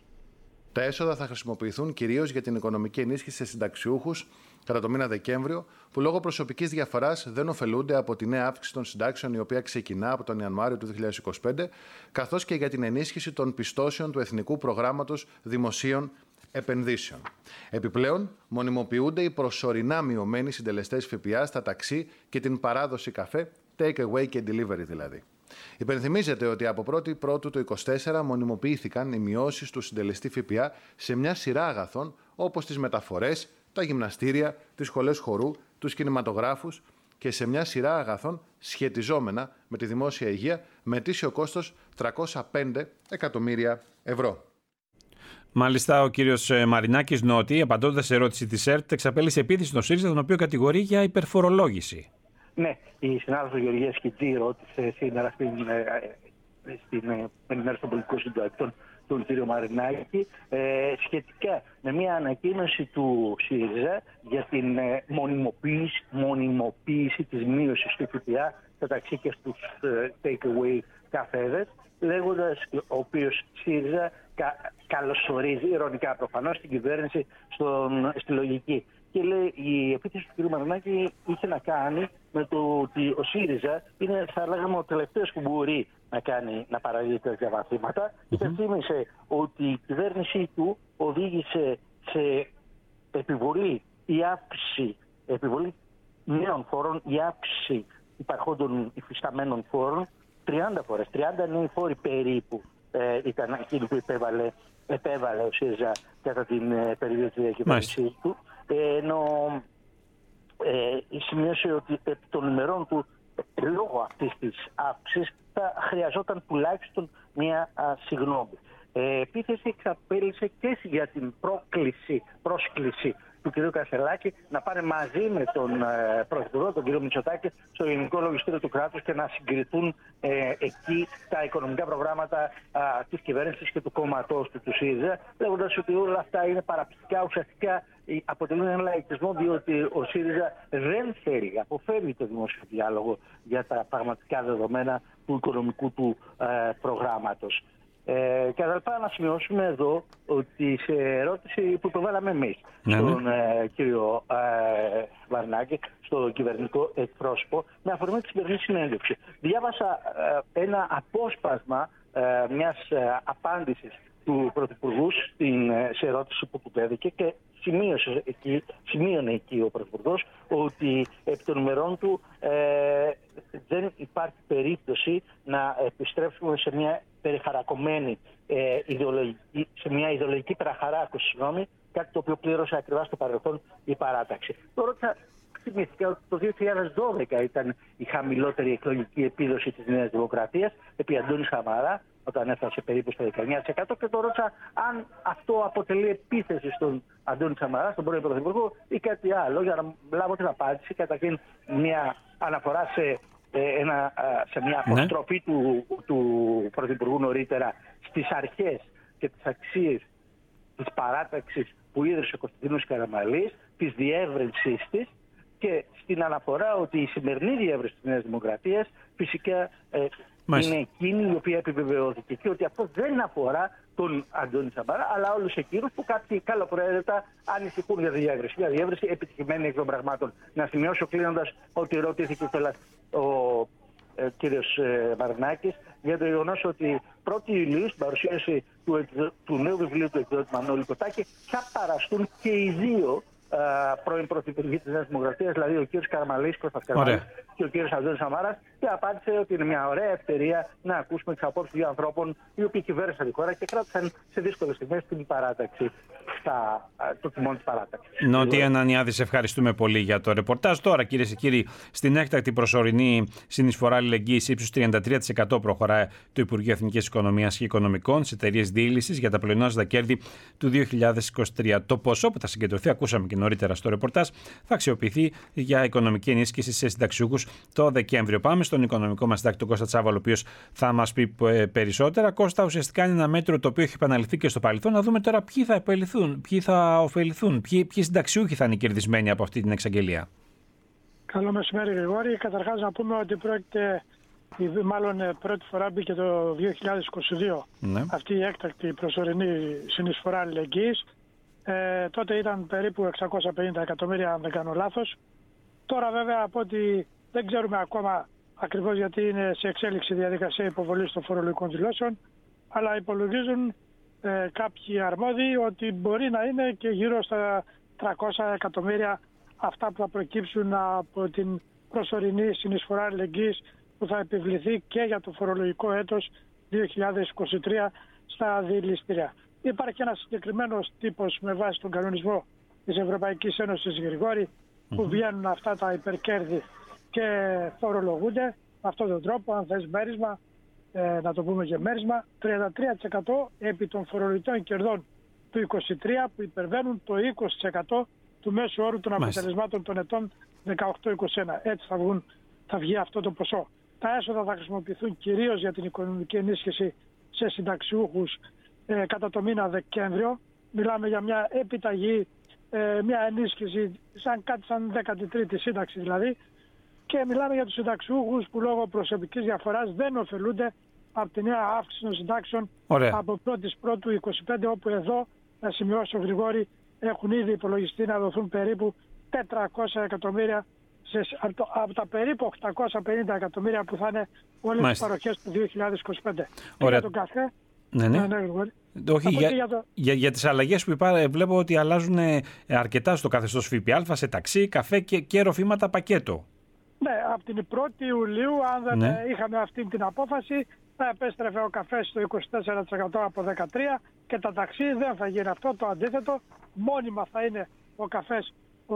Τα έσοδα θα χρησιμοποιηθούν κυρίως για την οικονομική ενίσχυση σε συνταξιούχους κατά το μήνα Δεκέμβριο, που λόγω προσωπικής διαφοράς δεν ωφελούνται από τη νέα αύξηση των συντάξεων, η οποία ξεκινά από τον Ιανουάριο του δύο χιλιάδες είκοσι πέντε, καθώς και για την ενίσχυση των πιστώσεων του Εθνικού Προγράμματος Δημοσίων Επενδύσεων. Επιπλέον, μονιμοποιούνται οι προσωρινά μειωμένοι συντελεστές ΦΠΑ στα ταξί και την παράδοση καφέ, take away και delivery δηλαδή. Υπενθυμίζεται ότι από πρώτη Πρώτου το είκοσι τέσσερα μονιμοποιήθηκαν οι μειώσεις του συντελεστή ΦΠΑ σε μια σειρά αγαθών όπως τις μεταφορές, τα γυμναστήρια, τις σχολές χορού, τους κινηματογράφους και σε μια σειρά αγαθών σχετιζόμενα με τη δημόσια υγεία με ετήσιο κόστος τριακόσια πέντε εκατομμύρια ευρώ. Μάλιστα, ο κύριος Μαρινάκης, Νότι, απαντώντας σε ερώτηση της ΕΡΤ, εξαπέλυσε επίθεση στον ΣΥΡΙΖΑ, τον οποίο κατηγορεί για υπερφορολόγηση. Ναι, η συνάδελφος Γεωργία Σκητζή ρώτησε σήμερα στην, στην ενημέρωση των πολιτικών συντακτών τον κύριο Μαρινάκη ε, σχετικά με μια ανακοίνωση του ΣΥΡΙΖΑ για την ε, μονιμοποίηση, μονιμοποίηση της μείωσης του ΦΠΑ στα ταξί και στους ε, take-away καφέδες, λέγοντας ο οποίος ΣΥΡΙΖΑ κα, καλωσορίζει, ειρωνικά προφανώς, την κυβέρνηση στον, στη λογική. Και λέει, η επίθεση του κ. Μαρινάκη είχε να κάνει με το ότι ο ΣΥΡΙΖΑ είναι, θα λέγαμε, ο τελευταίος που μπορεί να κάνει, να παραδίδει τέτοια μαθήματα. Mm-hmm. Υπενθύμησε ότι η κυβέρνησή του οδήγησε σε επιβολή ή αύξηση, επιβολή νέων φόρων ή αύξηση υπαρχόντων υφισταμένων φόρων τριάντα φορές. τριάντα νέοι φόροι περίπου ε, ήταν εκείνοι που επέβαλε, επέβαλε ο ΣΥΡΙΖΑ κατά την ε, περίοδο της διακυβέρνησής του. Ενώ ε, σημείωσε ότι επί των ημερών του λόγω αυτής της αύξησης θα χρειαζόταν τουλάχιστον μία α, συγγνώμη. Ε, επίθεση εξαπέλυσε και για την πρόκληση, πρόσκληση του κ. Κασελάκη να πάνε μαζί με τον ε, Πρωθυπουργό, τον κ. Μητσοτάκη, στο Ελληνικό Λογιστήριο του Κράτους και να συγκριθούν ε, εκεί τα οικονομικά προγράμματα α, της κυβέρνησης και του κόμματός του, του ΣΥΡΙΖΑ, λέγοντας ότι όλα αυτά είναι παραπληκτικά, ουσιαστικά αποτελούν ένα λαϊκισμό, διότι ο ΣΥΡΙΖΑ δεν θέλει, αποφεύγει το δημόσιο διάλογο για τα πραγματικά δεδομένα του οικονομικού του ε, προγράμματος. Ε, και αδελφά, να σημειώσουμε εδώ ότι σε ερώτηση που το βάλαμε εμείς ναι, στον ε, κύριο ε, Μαρινάκη, στο κυβερνητικό εκπρόσωπο, με αφορμή τη σημερινή συνέντευξη, διάβασα ε, ένα απόσπασμα ε, μιας ε, απάντησης του Πρωθυπουργού στην, σε ερώτηση που του έδωκε και σημείωσε εκεί, σημείωνε εκεί ο Πρωθυπουργός ότι επί των ημερών του ε, δεν υπάρχει περίπτωση να επιστρέψουμε σε μια περιχαρακωμένη ε, ιδεολογική, σε μια ιδεολογική παραχαράκωση, συγγνώμη, κάτι το οποίο πλήρωσε ακριβώς στο παρελθόν η παράταξη. Τώρα θα θυμήθηκα ότι το δύο χιλιάδες δώδεκα ήταν η χαμηλότερη εκλογική επίδοση της Νέας Δημοκρατίας επί Αντώνη Σαμαρά, όταν έφτασε περίπου στο δεκαεννιά τοις εκατό, και το ρώτησα αν αυτό αποτελεί επίθεση στον Αντώνη Σαμαρά, στον πρώην Πρωθυπουργό, ή κάτι άλλο, για να λάβω την απάντηση. Καταρχήν μια αναφορά σε, ένα, σε μια αποστροφή ναι. του, του Πρωθυπουργού νωρίτερα στις αρχές και τις αξίες της παράταξης που ίδρυσε ο Κωνσταντίνος Καραμανλής, της διεύρυνσής της, και στην αναφορά ότι η σημερινή διεύρυνση της Νέας Δημοκρατίας φυσικά ε, είναι εκείνη η οποία επιβεβαιώθηκε και ότι αυτό δεν αφορά τον Αντώνη Σαμαρά, αλλά όλους εκείνους που κάποιοι καλοπροαίρετα ανησυχούν για τη διεύρυνση. Μια διεύρυνση επιτυχημένη εκ των πραγμάτων. Να σημειώσω κλείνοντας ότι ρωτήθηκε κιόλας ο ε, κύριος ε, Μαρινάκης για το γεγονός ότι πρώτη Ιουλίου στην παρουσίαση του, εκδο... του νέου βιβλίου του εκδότη Μανώλη Κοτάκη θα παραστούν και οι δύο πρώην πρωθυπουργοί της Νέας Δημοκρατίας, δηλαδή ο κύριος Καραμαλής, Κώστας Καραμαλής και ο κύριος Αντώνης Σαμάρας, και απάντησε ότι είναι μια ωραία ευκαιρία να ακούσουμε τις απόψεις δύο ανθρώπων οι οποίοι κυβέρνησαν τη χώρα και κράτησαν σε δύσκολες στιγμές την παράταξη, στα, το τιμόν της παράταξης. Νότια Ανανιάδη, σε ευχαριστούμε πολύ για το ρεπορτάζ. Τώρα, κυρίες και κύριοι, στην έκτακτη προσωρινή συνεισφορά αλληλεγγύης ύψους τριάντα τρία τοις εκατό προχωράει το Υπουργείο Εθνικής Οικονομίας και Οικονομικών σε εταιρείες διήλυσης για τα πλεονάζοντα κέρδη του δύο χιλιάδες είκοσι τρία. Το ποσό που θα συγκεντρωθεί, ακούσαμε και νωρίτερα στο ρεπορτάζ, θα αξιοποιηθεί για οικονομική ενίσχυση σε συνταξιούχους το Δεκέμβριο. Πάμε στον οικονομικό μας συντάκτη, τον Κώστα Τσάβαλο, ο οποίος θα μας πει περισσότερα. Κώστα, ουσιαστικά είναι ένα μέτρο το οποίο έχει επαναληφθεί και στο παρελθόν. Να δούμε τώρα ποιοι θα επεληθούν, ποιοι θα ωφεληθούν, ποιοι, ποιοι συνταξιούχοι θα είναι κερδισμένοι από αυτή την εξαγγελία. Καλό μεσημέρι, Γρηγόρη. Καταρχάς, να πούμε ότι πρόκειται, μάλλον πρώτη φορά μπήκε το δύο χιλιάδες είκοσι δύο ναι. αυτή η έκτακτη προσωρινή συνεισφορά αλληλεγγύης. Ε, τότε ήταν περίπου εξακόσια πενήντα εκατομμύρια, αν δεν κάνω λάθος. Τώρα βέβαια από ότι δεν ξέρουμε ακόμα ακριβώς, γιατί είναι σε εξέλιξη διαδικασία υποβολής των φορολογικών δηλώσεων, αλλά υπολογίζουν ε, κάποιοι αρμόδιοι ότι μπορεί να είναι και γύρω στα τριακόσια εκατομμύρια αυτά που θα προκύψουν από την προσωρινή συνεισφορά αλληλεγγύης που θα επιβληθεί και για το φορολογικό έτος δύο χιλιάδες είκοσι τρία στα διελιστήρια. Υπάρχει ένας συγκεκριμένος τύπος με βάση τον κανονισμό της Ευρωπαϊκής Ένωσης, Γρηγόρη, που mm-hmm. βγαίνουν αυτά τα υπερκέρδη και φορολογούνται με αυτόν τον τρόπο, αν θες μέρισμα, ε, να το πούμε και μέρισμα, τριάντα τρία τοις εκατό επί των φορολογητών κερδών του είκοσι τρία που υπερβαίνουν το είκοσι τοις εκατό του μέσου όρου των αποτελεσμάτων των ετών δεκαοκτώ είκοσι ένα. Έτσι θα, βγουν, θα βγει αυτό το ποσό. Τα έσοδα θα χρησιμοποιηθούν κυρίως για την οικονομική ενίσχυση σε συνταξιούχους ε, κατά το μήνα Δεκέμβριο. Μιλάμε για μια επιταγή, ε, μια ενίσχυση σαν κάτι σαν δέκατη τρίτη σύνταξη δηλαδή, και μιλάμε για τους συνταξιούχους που λόγω προσωπικής διαφοράς δεν ωφελούνται από τη νέα αύξηση των συντάξεων από πρώτη Πρώτου είκοσι πέντε, όπου εδώ, να σημειώσω, Γρηγόρη, έχουν ήδη υπολογιστεί να δοθούν περίπου τετρακόσια εκατομμύρια σε, από, το, από τα περίπου οκτακόσια πενήντα εκατομμύρια που θα είναι όλες τις παροχές του δύο χιλιάδες είκοσι πέντε. Ωραία. Για τον καφέ. Ναι, ναι. ναι, ναι Όχι, για, για, το... για, για τις αλλαγές που υπάρχουν, βλέπω ότι αλλάζουν αρκετά στο καθεστώς ΦΠΑ, σε ταξί, καφέ και, και ροφήματα πακέτο. Ναι, από την πρώτη Ιουλίου, αν δεν ναι. είχαμε αυτή την απόφαση, θα επέστρεφε ο καφές στο είκοσι τέσσερα τοις εκατό από δεκατρία τοις εκατό και τα ταξί δεν θα γίνει αυτό, το αντίθετο. Μόνιμα θα είναι ο καφές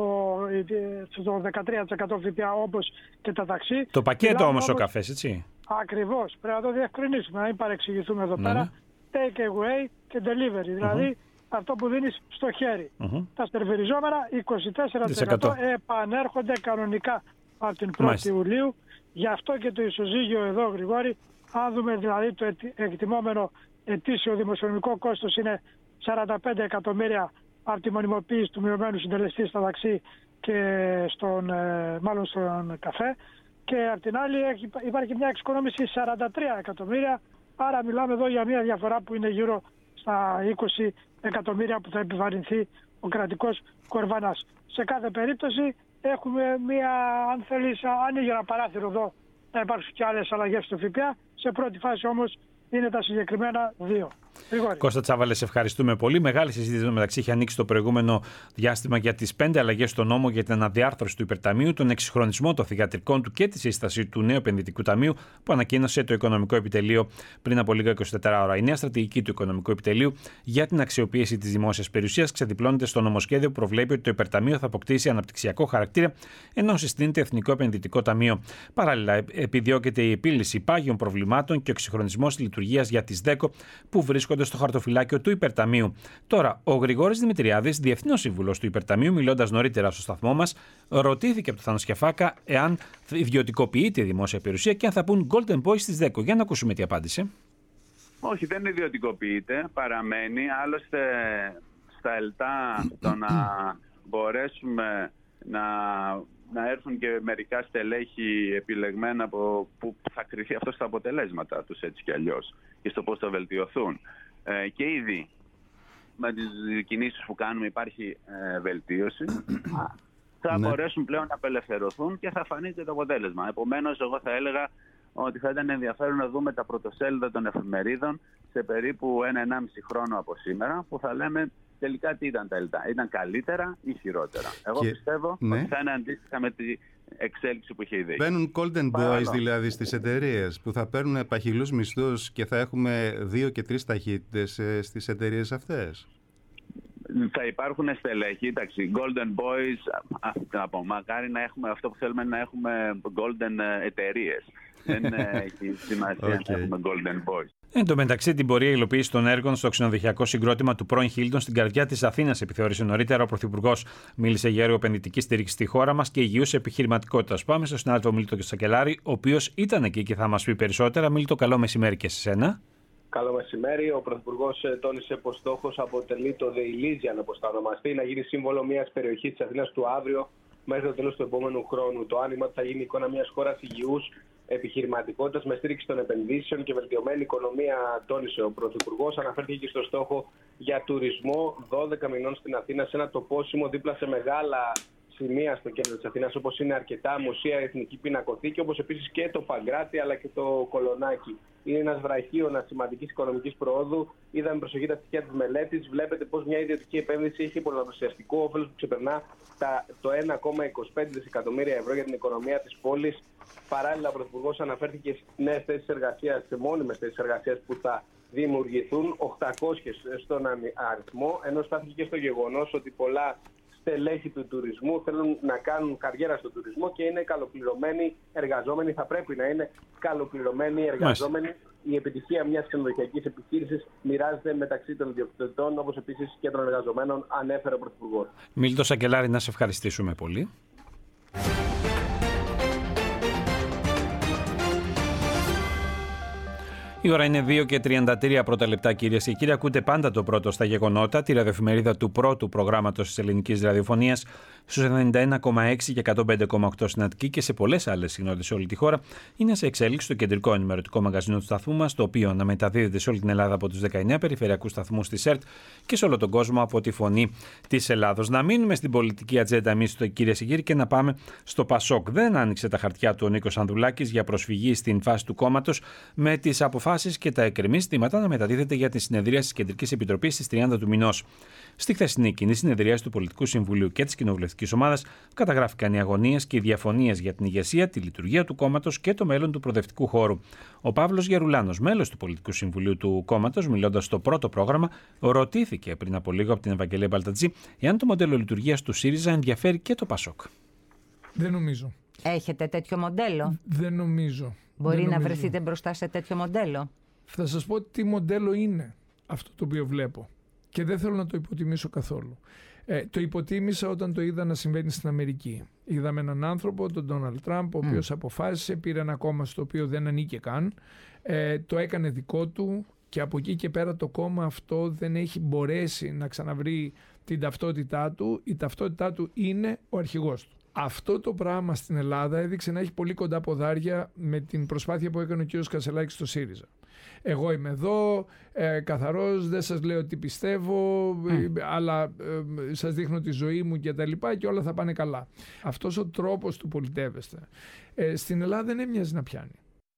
στο δεκατρία τοις εκατό ΦΠΑ όπως και τα ταξί. Το πακέτο όμως, όμως ο καφές, έτσι. Ακριβώς, πρέπει να το διευκρινίσουμε, να μην παρεξηγηθούμε εδώ ναι. πέρα. Take away και delivery, δηλαδή mm-hmm. αυτό που δίνεις στο χέρι. Mm-hmm. Τα στερβιριζόμενα είκοσι τέσσερα τοις εκατό επανέρχονται κανονικά από την πρώτη Ιουλίου. Γι' αυτό και το ισοζύγιο εδώ, Γρηγόρη, αν δούμε δηλαδή το εκτιμόμενο ετήσιο δημοσιονομικό κόστος είναι σαράντα πέντε εκατομμύρια από τη μονιμοποίηση του μειωμένου συντελεστή στα ταξί και στον, μάλλον στον καφέ, και απ' την άλλη έχει, υπάρχει μια εξοικονόμηση σαράντα τρία εκατομμύρια, άρα μιλάμε εδώ για μια διαφορά που είναι γύρω στα είκοσι εκατομμύρια που θα επιβαρυνθεί ο κρατικός κορβανάς. Σε κάθε περίπτωση έχουμε μια, αν θέλεις, ανοίγει ένα παράθυρο εδώ να υπάρξουν και άλλες αλλαγές στο ΦΠΑ. Σε πρώτη φάση όμως είναι τα συγκεκριμένα δύο. Γρηγόρη. Κώστα Τσάβαλε, σε ευχαριστούμε πολύ. Μεγάλη συζήτηση μεταξύ είχε ανοίξει το προηγούμενο διάστημα για τις πέντε αλλαγές στο νόμο για την αναδιάρθρωση του υπερταμείου, τον εξυγχρονισμό των θυγατρικών του και τη σύσταση του νέου επενδυτικού ταμείου που ανακοίνωσε το Οικονομικό Επιτελείο πριν από λίγα είκοσι τέσσερις ώρα. Η νέα στρατηγική του Οικονομικού Επιτελείου για την αξιοποίηση της δημόσιας περιουσίας ξεδιπλώνεται στο νομοσχέδιο που προβλέπει ότι το υπερταμείο θα αποκτήσει αναπτυξιακό χαρακτήρα ενώ συστήνεται Εθνικό Επενδυτικό Ταμείο. Παράλληλα, επιδιώκεται η επίλυση πάγιων προβλημάτων και ο εξυγχρονισμός λειτουργίας για τις ΔΕΚΟ που βρίσκονται στο χαρτοφυλάκιο του Υπερταμείου. Τώρα, ο Γρηγόρης Δημητριάδης, διευθυνός σύμβουλος του Υπερταμείου, μιλώντας νωρίτερα στο σταθμό μας, ρωτήθηκε από τον Θάνο Σκιαφάκα εάν ιδιωτικοποιείται η δημόσια περιουσία και αν θα πούν Golden Boys στις ΔΕΚΟ. Για να ακούσουμε τι απάντησε. Όχι, δεν ιδιωτικοποιείται, παραμένει. Άλλωστε, στα ΕΛΤΑ το να μπορέσουμε να, να έρθουν και μερικά στελέχη επιλεγμένα από που θα κριθεί αυτό στα αποτελέσματα τους, έτσι κι αλλιώς, και στο πώς θα βελτιωθούν. Ε, και ήδη με τις κινήσεις που κάνουμε υπάρχει ε, βελτίωση. Θα Ναι. μπορέσουν πλέον να απελευθερωθούν και θα φανεί και το αποτέλεσμα. Επομένως, εγώ θα έλεγα ότι θα ήταν ενδιαφέρον να δούμε τα πρωτοσέλιδα των εφημερίδων σε περίπου ένα-ενάμιση χρόνο από σήμερα, που θα λέμε τελικά τι ήταν τα ΕΛΤΑ. Ήταν καλύτερα ή χειρότερα. Εγώ Και- πιστεύω ναι. ότι θα είναι αντίστοιχα με την εξέλιξη που είχε ήδη. Μπαίνουν golden boys Παρακαλώ. δηλαδή στις εταιρείες που θα παίρνουν παχυλούς μισθούς και θα έχουμε δύο και τρεις ταχύτητες ε, στις εταιρείες αυτές. Θα υπάρχουν στελέχοι, εντάξει, golden boys, α, να πω, μακάρι να έχουμε αυτό που θέλουμε, να έχουμε golden εταιρείες. Δεν έχει σημασία Okay. να έχουμε golden boys. Εν τω μεταξύ, την πορεία υλοποίηση των έργων στο ξενοδοχειακό συγκρότημα του πρώην Χίλτον στην καρδιά τη Αθήνα επιθεώρησε νωρίτερα. Ο Πρωθυπουργός μίλησε για έργο επενδυτική στήριξη στη χώρα μας και υγιούς επιχειρηματικότητα. Πάμε στον συνάδελφο Μίλτο Σακελάρη, ο οποίος ήταν εκεί και θα μας πει περισσότερα. Μίλτο, καλό μεσημέρι και σε σένα. Καλό μεσημέρι. Ο Πρωθυπουργός τόνισε πως στόχος αποτελεί το Δεηλίζιαν, όπως θα ονομαστεί, να γίνει σύμβολο μιας περιοχής της Αθήνας του αύριο μέχρι το τέλος του επόμενου χρόνου. Το άνοιγμα θα γίνει εικόνα μιας χώρας υγιούς επιχειρηματικότητας με στήριξη των επενδύσεων και βελτιωμένη οικονομία, τόνισε ο Πρωθυπουργός. Αναφέρθηκε και στο στόχο για τουρισμό δώδεκα μηνών στην Αθήνα, σε ένα τοπόσιμο δίπλα σε μεγάλα σημεία στο κέντρο της Αθήνας, όπως είναι αρκετά μουσεία, Εθνική Πινακοθήκη, όπως επίσης και το Παγκράτη αλλά και το Κολονάκι. Είναι ένας βραχίωνας σημαντικής οικονομικής προόδου. Είδαμε προσοχή τα στοιχεία της μελέτης. Βλέπετε πως μια ιδιωτική επένδυση έχει πολλαπλασιαστικό όφελος που ξεπερνά τα, το ένα κόμμα είκοσι πέντε δισεκατομμύρια ευρώ για την οικονομία της πόλης. Παράλληλα, ο Πρωθυπουργός αναφέρθηκε στις νέες θέσεις εργασίας, σε μόνιμες θέσεις εργασίας που θα δημιουργηθούν, οκτακόσιες στον αριθμό, ενώ στάθηκε και στο γεγονός ότι πολλά στελέχη του τουρισμού θέλουν να κάνουν καριέρα στον τουρισμό και είναι καλοπληρωμένοι εργαζόμενοι, θα πρέπει να είναι καλοπληρωμένοι εργαζόμενοι. Η επιτυχία μιας ξενοδοχειακής επιχείρησης μοιράζεται μεταξύ των ιδιοκτητών, όπως επίσης και των εργαζομένων, ανέφερε ο Πρωθυπουργός. Μίλτο Σακελάρη, να σε ευχαριστήσουμε πολύ. Η ώρα είναι δύο και τριάντα τρία πρώτα λεπτά, κυρίες και κύριοι. Ακούτε πάντα το πρώτο στα γεγονότα, τη ραδιοεφημερίδα του πρώτου προγράμματος της ελληνικής ραδιοφωνίας, στους ενενήντα ένα κόμμα έξι και εκατόν πέντε κόμμα οκτώ στην Αττική και σε πολλές άλλες συχνότητες σε όλη τη χώρα. Είναι σε εξέλιξη το κεντρικό ενημερωτικό μαγαζίνο του σταθμού μας, το οποίο αναμεταδίδεται σε όλη την Ελλάδα από τους δεκαεννέα περιφερειακούς σταθμούς της ΕΡΤ και σε όλο τον κόσμο από τη Φωνή της Ελλάδος. Να μείνουμε στην πολιτική ατζέντα εμείς, κυρίες και κύριοι, και να πάμε στο Πασόκ. Δεν άνοιξε τα χαρτιά του ο Νίκος Ανδουλάκης για προσφυγή στην φάση του κόμματος, με τις αποφάσεις και τα εκκρεμή ζητήματα να μεταδίδεται για τη συνεδρία της Κεντρικής Επιτροπής στις τριάντα του μηνός. Στη χθεσινή κοινή συνεδρία του Πολιτικού Συμβουλίου και της Κοινοβουλευτικής Ομάδας καταγράφηκαν οι αγωνίες και οι διαφωνίες για την ηγεσία, τη λειτουργία του κόμματος και το μέλλον του προοδευτικού χώρου. Ο Παύλος Γερουλάνος, μέλος του Πολιτικού Συμβουλίου του κόμματος, μιλώντας στο πρώτο πρόγραμμα, ρωτήθηκε πριν από λίγο από την Ευαγγελία Μπαλτατζή εάν το μοντέλο λειτουργίας του ΣΥΡΙΖΑ ενδιαφέρει και το ΠΑΣΟΚ. Δεν νομίζω. Έχετε τέτοιο μοντέλο? Δεν νομίζω. Μπορεί Δεν να νομίζω. βρεθείτε μπροστά σε τέτοιο μοντέλο? Θα σας πω τι μοντέλο είναι αυτό το οποίο βλέπω και δεν θέλω να το υποτιμήσω καθόλου. Ε, το υποτίμησα όταν το είδα να συμβαίνει στην Αμερική. Είδαμε έναν άνθρωπο, τον Ντόναλντ Τραμπ, ο οποίος mm. αποφάσισε, πήρε ένα κόμμα στο οποίο δεν ανήκε καν, ε, το έκανε δικό του και από εκεί και πέρα το κόμμα αυτό δεν έχει μπορέσει να ξαναβρει την ταυτότητά του. Η ταυτότητά του είναι ο αρχηγός του. Αυτό το πράγμα στην Ελλάδα έδειξε να έχει πολύ κοντά ποδάρια με την προσπάθεια που έκανε ο κ. Κασσελάκης στο ΣΥΡΙΖΑ. Εγώ είμαι εδώ, ε, καθαρός, δεν σας λέω τι πιστεύω, mm. αλλά ε, σας δείχνω τη ζωή μου και τα λοιπά και όλα θα πάνε καλά. Αυτός ο τρόπος του πολιτεύεστε ε, στην Ελλάδα δεν έμοιαζε να πιάνει.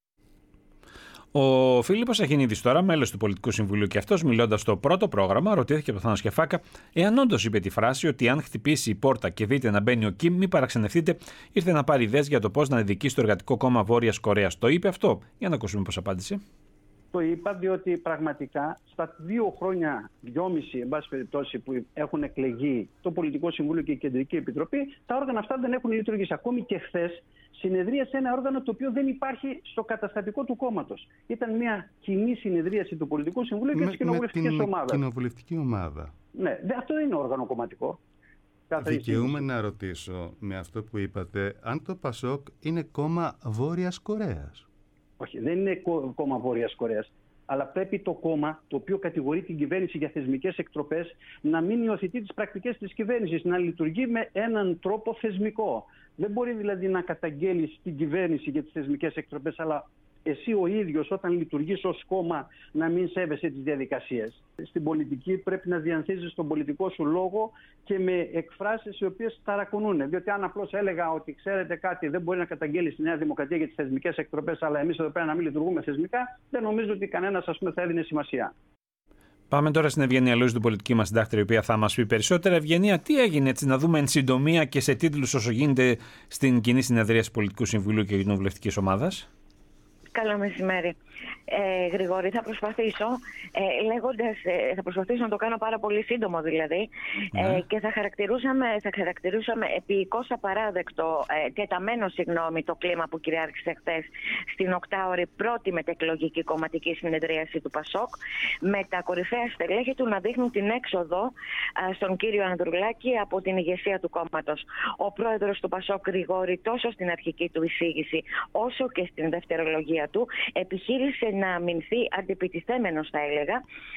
Ο Φίλιππος Αχινίδης, τώρα μέλος του Πολιτικού Συμβουλίου και αυτός, μιλώντας στο πρώτο πρόγραμμα, ρωτήθηκε από τον Θάνο Σκεφάκα εάν όντως είπε τη φράση ότι αν χτυπήσει η πόρτα και δείτε να μπαίνει ο Κιμ, μην παραξενευτείτε, ήρθε να πάρει ιδέες για το πώς να ειδικήσει το Εργατικό Κόμμα Βόρειας Κορέας. Το είπε αυτό? Για να ακούσουμε πώς απάντησε. Το είπα διότι πραγματικά στα δύο χρόνια, δυόμιση εν πάση περιπτώσει, που έχουν εκλεγεί το Πολιτικό Συμβούλιο και η Κεντρική Επιτροπή, τα όργανα αυτά δεν έχουν λειτουργήσει. Ακόμη και χθες συνεδρίασε ένα όργανο το οποίο δεν υπάρχει στο καταστατικό του κόμματος. Ήταν μια κοινή συνεδρίαση του Πολιτικού Συμβουλίου και της Κοινοβουλευτικής Ομάδας. Κοινοβουλευτική Ομάδα. Ναι, αυτό δεν είναι όργανο κομματικό. Δικαιούμαι να ρωτήσω με αυτό που είπατε, αν το ΠΑΣΟΚ είναι κόμμα Βόρειας Κορέας. Όχι, δεν είναι κόμμα Βόρειας Κορέας. Αλλά πρέπει το κόμμα, το οποίο κατηγορεί την κυβέρνηση για θεσμικές εκτροπές, να μην υιοθετεί τις πρακτικές της κυβέρνησης, να λειτουργεί με έναν τρόπο θεσμικό. Δεν μπορεί δηλαδή να καταγγέλει την κυβέρνηση για τις θεσμικές εκτροπές, αλλά εσύ ο ίδιος όταν λειτουργείς ως κόμμα να μην σέβεσαι τις διαδικασίες. Στην πολιτική πρέπει να διανθίζεις τον πολιτικό σου λόγο και με εκφράσεις οι οποίες ταρακουνούν. Διότι αν απλώς έλεγα ότι ξέρετε κάτι, δεν μπορεί να καταγγέλει στη Νέα Δημοκρατία για τις θεσμικές εκτροπές, αλλά εμείς εδώ πέρα να μην λειτουργούμε θεσμικά, δεν νομίζω ότι κανένας, ας πούμε, θα έδινε σημασία. Πάμε τώρα στην Ευγενία Λόιζου, την πολιτική μας συντάκτρια, η οποία θα μας πει περισσότερα. Ευγενία, τι έγινε, έτσι, να δούμε εν συντομία και σε τίτλους όσο γίνεται στην κοινή συνεδρίαση Πολιτικού Συμβουλίου και Κοινοβουλευτικής Ομάδας. Καλό μεσημέρι. Ε, Γρηγόρη, θα προσπαθήσω ε, λέγοντας, ε, θα προσπαθήσω να το κάνω πάρα πολύ σύντομο δηλαδή ναι. ε, και θα χαρακτηρούσαμε, θα χαρακτηρούσαμε επίοικως απαράδεκτο, ε, τεταμένο συγγνώμη, το κλίμα που κυριάρχησε χθες στην οκτάωρη πρώτη μετεκλογική κομματική συνεδρίαση του ΠΑΣΟΚ, με τα κορυφαία στελέχη του να δείχνουν την έξοδο ε, στον κύριο Ανδρουλάκη από την ηγεσία του κόμματος. Ο πρόεδρος του ΠΑΣΟΚ, Γρηγόρη, τόσο στην αρχική του εισήγηση όσο και στην δευτερολογία του επιχείρησε να αμυνθεί αντιπιτιθέμενος, θα έλεγα,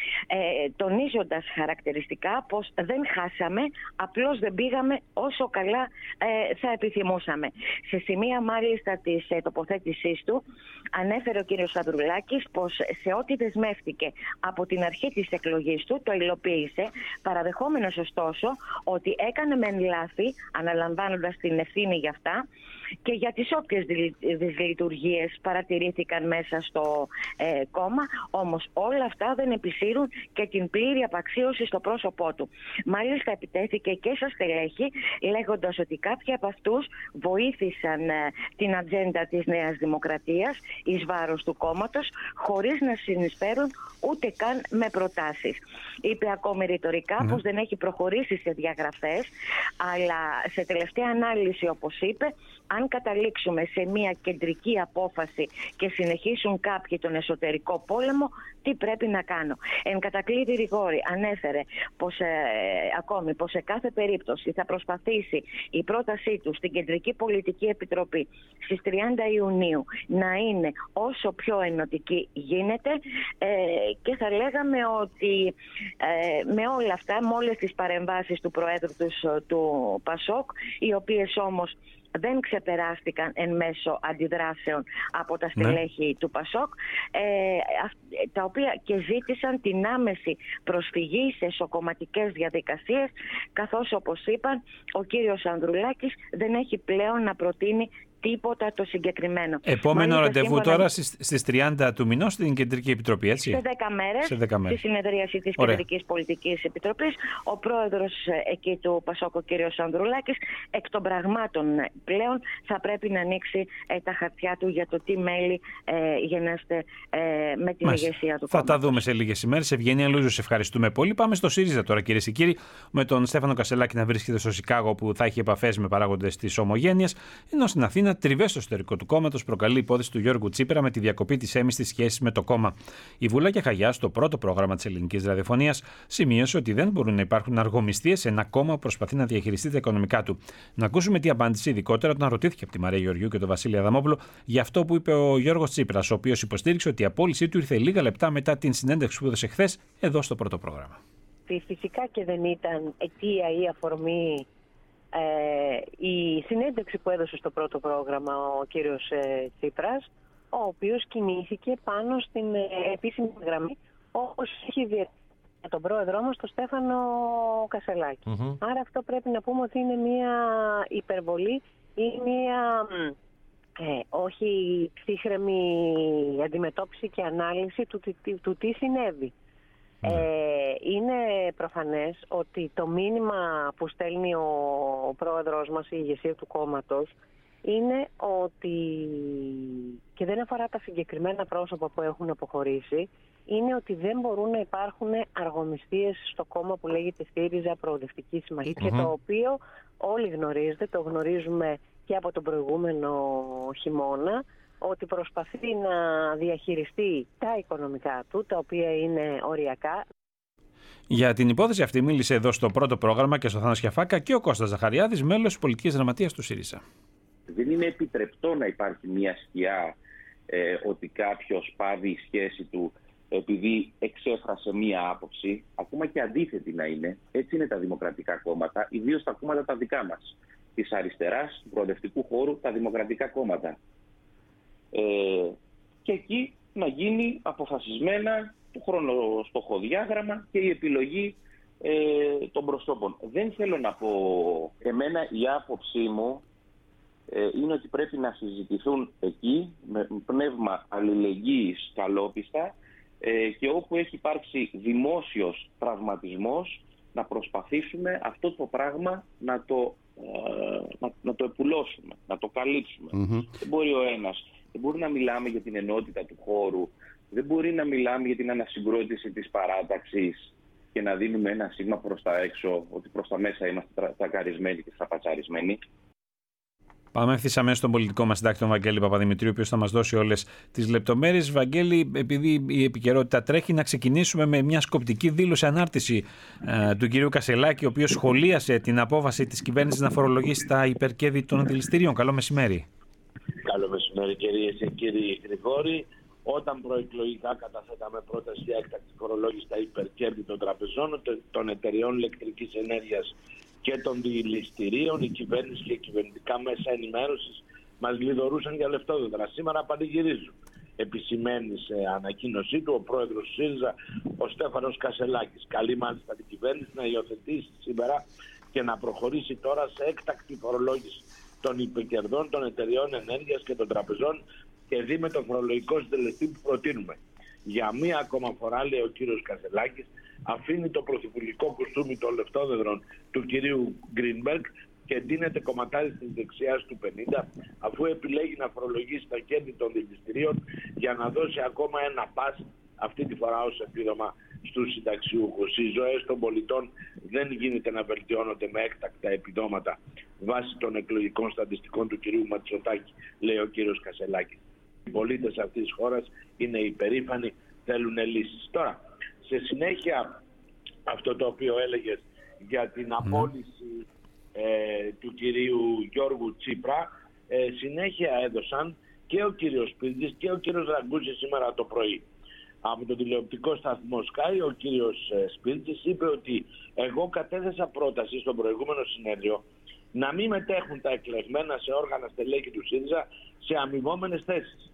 ε, τονίζοντας χαρακτηριστικά πως δεν χάσαμε, απλώς δεν πήγαμε όσο καλά ε, θα επιθυμούσαμε. Σε σημεία μάλιστα της ε, τοποθέτησής του ανέφερε ο κύριος Ανδρουλάκης πως σε ό,τι δεσμεύτηκε από την αρχή της εκλογής του το υλοποίησε, παραδεχόμενος ωστόσο ότι έκανε μεν λάθη, αναλαμβάνοντας την ευθύνη για αυτά και για τις όποιες δυσλειτουργίες παρατηρήθηκαν μέσα στο ε, κόμμα, όμως όλα αυτά δεν επισύρουν και την πλήρη απαξίωση στο πρόσωπό του. Μάλιστα επιτέθηκε και στα στελέχη, λέγοντας ότι κάποιοι από αυτούς βοήθησαν ε, την ατζέντα της Νέας Δημοκρατίας εις βάρος του κόμματος, χωρίς να συνεισφέρουν ούτε καν με προτάσεις. Είπε ακόμη ρητορικά ναι. πως δεν έχει προχωρήσει σε διαγραφές, αλλά σε τελευταία ανάλυση, όπως είπε, αν καταλήξουμε σε μια κεντρική απόφαση και συνεχίσουν κάποιοι τον εσωτερικό πόλεμο, τι πρέπει να κάνω. Εν κατακλείδη, Γρηγόρη ανέφερε πως, ε, ακόμη πως σε κάθε περίπτωση θα προσπαθήσει η πρότασή του στην Κεντρική Πολιτική Επιτροπή στις τριάντα Ιουνίου να είναι όσο πιο ενωτική γίνεται ε, και θα λέγαμε ότι ε, με όλα αυτά, με όλες τις παρεμβάσεις του Προέδρου τους, του ΠΑΣΟΚ, οι οποίες όμως δεν ξεπεράστηκαν εν μέσω αντιδράσεων από τα στελέχη ναι. του ΠΑΣΟΚ, ε, τα οποία και ζήτησαν την άμεση προσφυγή σε εσωκομματικές διαδικασίες, καθώς, όπως είπαν, ο κύριος Ανδρουλάκης δεν έχει πλέον να προτείνει τίποτα το συγκεκριμένο. Επόμενο ραντεβού σύμφωνα... τώρα στις, στις τριάντα του μηνός στην Κεντρική Επιτροπή, έτσι. Σε δέκα μέρες, σε δέκα μέρες. Στη συνεδρίαση της Ωραία. Κεντρικής Πολιτικής Επιτροπής, ο πρόεδρος εκεί του ΠΑΣΟΚ, ο κ. Ανδρουλάκης, εκ των πραγμάτων πλέον θα πρέπει να ανοίξει ε, τα χαρτιά του για το τι μέλη ε, γενέστε ε, με την Μάλιστα. ηγεσία του κόμματος. Θα τα δούμε σε λίγες ημέρες. Ευγενία Λούζου, σε ευχαριστούμε πολύ. Πάμε στο ΣΥΡΙΖΑ τώρα, κυρίες και κύριοι, με τον Στέφανο Κασελάκη να βρίσκεται στο Σικάγο, που θα έχει επαφές με παράγοντες της Ομογένειας, ενώ στην Αθήνα τριβές στο εσωτερικό του κόμματος προκαλεί υπόθεση του Γιώργου Τσίπρα με τη διακοπή της έμιστης σχέσης με το κόμμα. Η Βούλα και Χαγιά, στο πρώτο πρόγραμμα της ελληνικής ραδιοφωνίας, σημείωσε ότι δεν μπορούν να υπάρχουν αργομιστίες σε ένα κόμμα που προσπαθεί να διαχειριστεί τα οικονομικά του. Να ακούσουμε τι απάντησε ειδικότερα όταν ρωτήθηκε από τη Μαρία Γεωργιού και τον Βασίλη Αδαμόπουλο για αυτό που είπε ο Γιώργος Τσίπρας, ο οποίος υποστήριξε ότι η απόλυσή του ήρθε λίγα λεπτά μετά την συνέντευξη που έδωσε χθες εδώ στο πρώτο πρόγραμμα. Φυσικά και δεν ήταν αιτία ή αφορμή Ε, η συνέντευξη που έδωσε στο πρώτο πρόγραμμα ο κύριος ε, Τσίπρας, ο οποίος κινήθηκε πάνω στην ε, επίσημη γραμμή, όπως έχει διερθεί με τον πρόεδρό μας, τον Στέφανο Κασελάκη. Mm-hmm. Άρα αυτό πρέπει να πούμε ότι είναι μια υπερβολή ή μια ε, όχι ψύχρεμη αντιμετώπιση και ανάλυση του, του, του, του τι συνέβη. Ε, είναι προφανές ότι το μήνυμα που στέλνει ο, ο πρόεδρος μας, η ηγεσία του κόμματος, είναι ότι, και δεν αφορά τα συγκεκριμένα πρόσωπα που έχουν αποχωρήσει, είναι ότι δεν μπορούν να υπάρχουν αργομιστίες στο κόμμα που λέγεται ΣΥΡΙΖΑ Προοδευτική Συμμαχία, mm-hmm. και το οποίο όλοι γνωρίζετε, το γνωρίζουμε και από τον προηγούμενο χειμώνα, ότι προσπαθεί να διαχειριστεί τα οικονομικά του, τα οποία είναι οριακά. Για την υπόθεση αυτή μίλησε εδώ στο πρώτο πρόγραμμα και στο Θάνο Σιαφάκα και ο Κώστας Ζαχαριάδης, μέλος της πολιτικής γραμματείας του ΣΥΡΙΖΑ. Δεν είναι επιτρεπτό να υπάρχει μια σκιά ε, ότι κάποιος πάβει η σχέση του επειδή εξέφρασε μία άποψη, ακόμα και αντίθετη να είναι. Έτσι είναι τα δημοκρατικά κόμματα, ιδίως τα κόμματα τα δικά μας. Της αριστεράς, του προοδευτικού χώρου, τα δημοκρατικά κόμματα. Ε, και εκεί να γίνει αποφασισμένα το χρονοστοχοδιάγραμμα και η επιλογή ε, των προσώπων. Δεν θέλω να πω, εμένα η άποψή μου ε, είναι ότι πρέπει να συζητηθούν εκεί με πνεύμα αλληλεγγύης καλόπιστα ε, και όπου έχει υπάρξει δημόσιος τραυματισμός να προσπαθήσουμε αυτό το πράγμα να το, ε, να, να το επουλώσουμε, να το καλύψουμε. Mm-hmm. Δεν μπορεί ο ένας, δεν μπορεί να μιλάμε για την ενότητα του χώρου, δεν μπορεί να μιλάμε για την ανασυγκρότηση της παράταξης και να δίνουμε ένα σήμα προς τα έξω, ότι προς τα μέσα είμαστε τρακαρισμένοι και στραπατσαρισμένοι. Πάμε ευθύς αμέσως στον πολιτικό μας συντάκτη, τον Βαγγέλη Παπαδημητρίου, ο οποίος θα μας δώσει όλες τις λεπτομέρειες. Βαγγέλη, επειδή η επικαιρότητα τρέχει, να ξεκινήσουμε με μια σκοπτική δήλωση, ανάρτηση ε, του κυρίου Κασελάκη, ο οποίος σχολίασε την απόφαση της κυβέρνησης να φορολογήσει τα υπερκέρδη των δηληστηρίων. Καλό μεσημέρι. Καλό μεσημέρι, κυρίες και κύριοι Γρηγόρη. Όταν προεκλογικά καταθέταμε πρόταση για έκτακτη φορολόγηση στα υπερκέρδη των τραπεζών, των εταιριών ηλεκτρικής ενέργειας και των δηληστηρίων, η κυβέρνηση και οι κυβερνητικά μέσα ενημέρωσης μας γλιδωρούσαν για λεφτόδεντρα. Σήμερα πανηγυρίζουν. Επισημαίνει σε ανακοίνωσή του ο πρόεδρος του ΣΥΡΙΖΑ, ο Στέφανος Κασελάκης. Καλεί μάλιστα την κυβέρνηση να υιοθετήσει σήμερα και να προχωρήσει τώρα σε έκτακτη φορολόγηση των υπερκερδών των εταιριών ενέργειας και των τραπεζών και δει με το φορολογικό συντελεστή που προτείνουμε. Για μία ακόμα φορά, λέει ο κύριος Κασελάκης, αφήνει το πρωθυπουργικό κουστούμι των λεφτόδεδρων του κυρίου Γκρίνμπεργκ και ντύνεται κομματάρι της δεξιάς του πενήντα, αφού επιλέγει να φορολογήσει τα κέρδη των δηληστηρίων για να δώσει ακόμα ένα πας, αυτή τη φορά ως επίδομα στους συνταξιούχους. Οι ζωές των πολιτών δεν γίνεται να βελτιώνονται με έκτακτα επιδόματα βάσει των εκλογικών στατιστικών του κυρίου Ματσοτάκη, λέει ο κύριος Κασελάκης. Οι πολίτες αυτής της χώρας είναι υπερήφανοι, θέλουν λύσεις. Τώρα, σε συνέχεια αυτό το οποίο έλεγες για την απόλυση ε, του κυρίου Γιώργου Τσίπρα, ε, συνέχεια έδωσαν και ο κύριος Σπίρτζης και ο κύριος Ραγκούζης σήμερα το πρωί. Από τον τηλεοπτικό σταθμό Sky, ο κύριος Σπίρτζης είπε ότι εγώ κατέθεσα πρόταση στο προηγούμενο συνέδριο να μην μετέχουν τα εκλεγμένα σε όργανα στελέχη του ΣΥΡΙΖΑ σε αμοιβόμενες θέσεις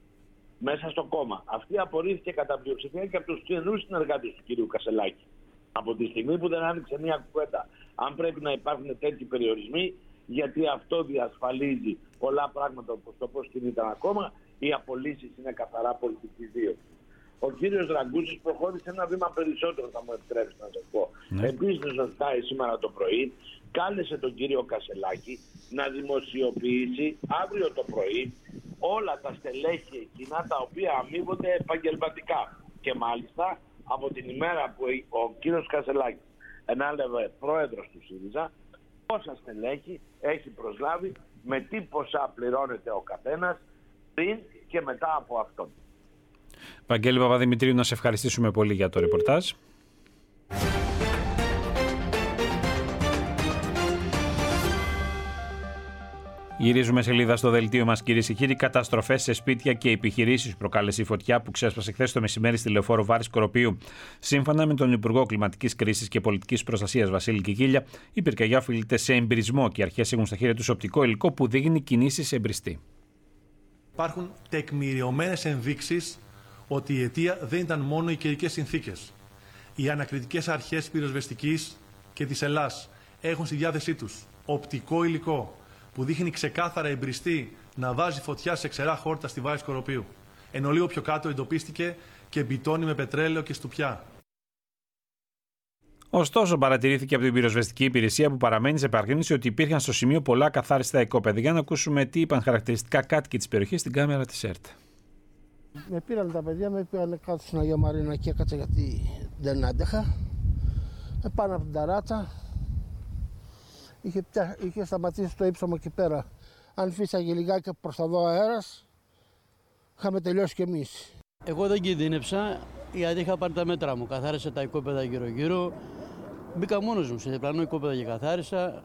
μέσα στο κόμμα. Αυτή απορρίφθηκε κατά πλειοψηφία και από τους στενούς συνεργάτες του κυρίου Κασελάκη. Από τη στιγμή που δεν άνοιξε μια κουβέντα αν πρέπει να υπάρχουν τέτοιοι περιορισμοί, γιατί αυτό διασφαλίζει πολλά πράγματα όπως το πώς κινείται ένα κόμμα, οι απολύσεις είναι καθαρά πολιτικής δίωξης. Ο κύριος Ραγκούζης προχώρησε ένα βήμα περισσότερο, θα μου επιτρέψει να σας πω. Ναι. Επίσης, στο Sky σήμερα το πρωί, κάλεσε τον κύριο Κασελάκη να δημοσιοποιήσει αύριο το πρωί όλα τα στελέχη εκείνα τα οποία αμείβονται επαγγελματικά. Και μάλιστα από την ημέρα που ο κύριος Κασελάκης ενάλευε πρόεδρος του ΣΥΡΙΖΑ, πόσα στελέχη έχει προσλάβει, με τι ποσά πληρώνεται ο καθένας πριν και μετά από αυτόν. Βαγγέλη Παπαδημητρίου, να σε ευχαριστήσουμε πολύ για το ρεπορτάζ. Γυρίζουμε σελίδα στο δελτίο μας, κυρίες και κύριοι. Καταστροφές σε σπίτια και επιχειρήσεις προκάλεσε η φωτιά που ξέσπασε χθες το μεσημέρι στη λεωφόρο Βάρης Κοροπίου. Σύμφωνα με τον Υπουργό Κλιματικής Κρίσης και Πολιτικής Προστασίας Βασίλη Κικίλια, η πυρκαγιά οφείλεται σε εμπειρισμό και οι αρχές έχουν στα χέρια τους οπτικό υλικό που δείχνει κινήσεις σε εμπριστή. Υπάρχουν τεκμηριωμένες ενδείξεις ότι η αιτία δεν ήταν μόνο οι καιρικές συνθήκες. Οι ανακριτικές αρχές πυροσβεστικής και της Ελλάς έχουν στη διάθεσή τους οπτικό υλικό που δείχνει ξεκάθαρα εμπριστή να βάζει φωτιά σε ξερά χόρτα στη Βάρη Κοροπίου. Ενώ λίγο πιο κάτω εντοπίστηκε και μπιτόνι με πετρέλαιο και στουπιά. Ωστόσο, παρατηρήθηκε από την πυροσβεστική υπηρεσία που παραμένει σε επαγρύπνηση ότι υπήρχαν στο σημείο πολλά καθάριστα οικόπεδα. Για να ακούσουμε τι είπαν χαρακτηριστικά κάτοικοι της περιοχής στην κάμερα της ΕΡΤ. Με πήραν τα παιδιά, με πήγαν κάτω στην Αγία Μαρίνα και έκατσα γιατί δεν άντεχα. Πάνω από την ταράτσα. Είχε, πια, είχε σταματήσει το ύψωμα εκεί πέρα. Αν φύσαγε λιγάκι προς τα δω αέρας, είχαμε τελειώσει κι εμείς. Εγώ δεν κινδύνεψα γιατί είχα πάρει τα μέτρα μου. Καθάρισα τα οικόπεδα γύρω-γύρω. Μπήκα μόνος μου σε διπλανό οικόπεδα και καθάρισα.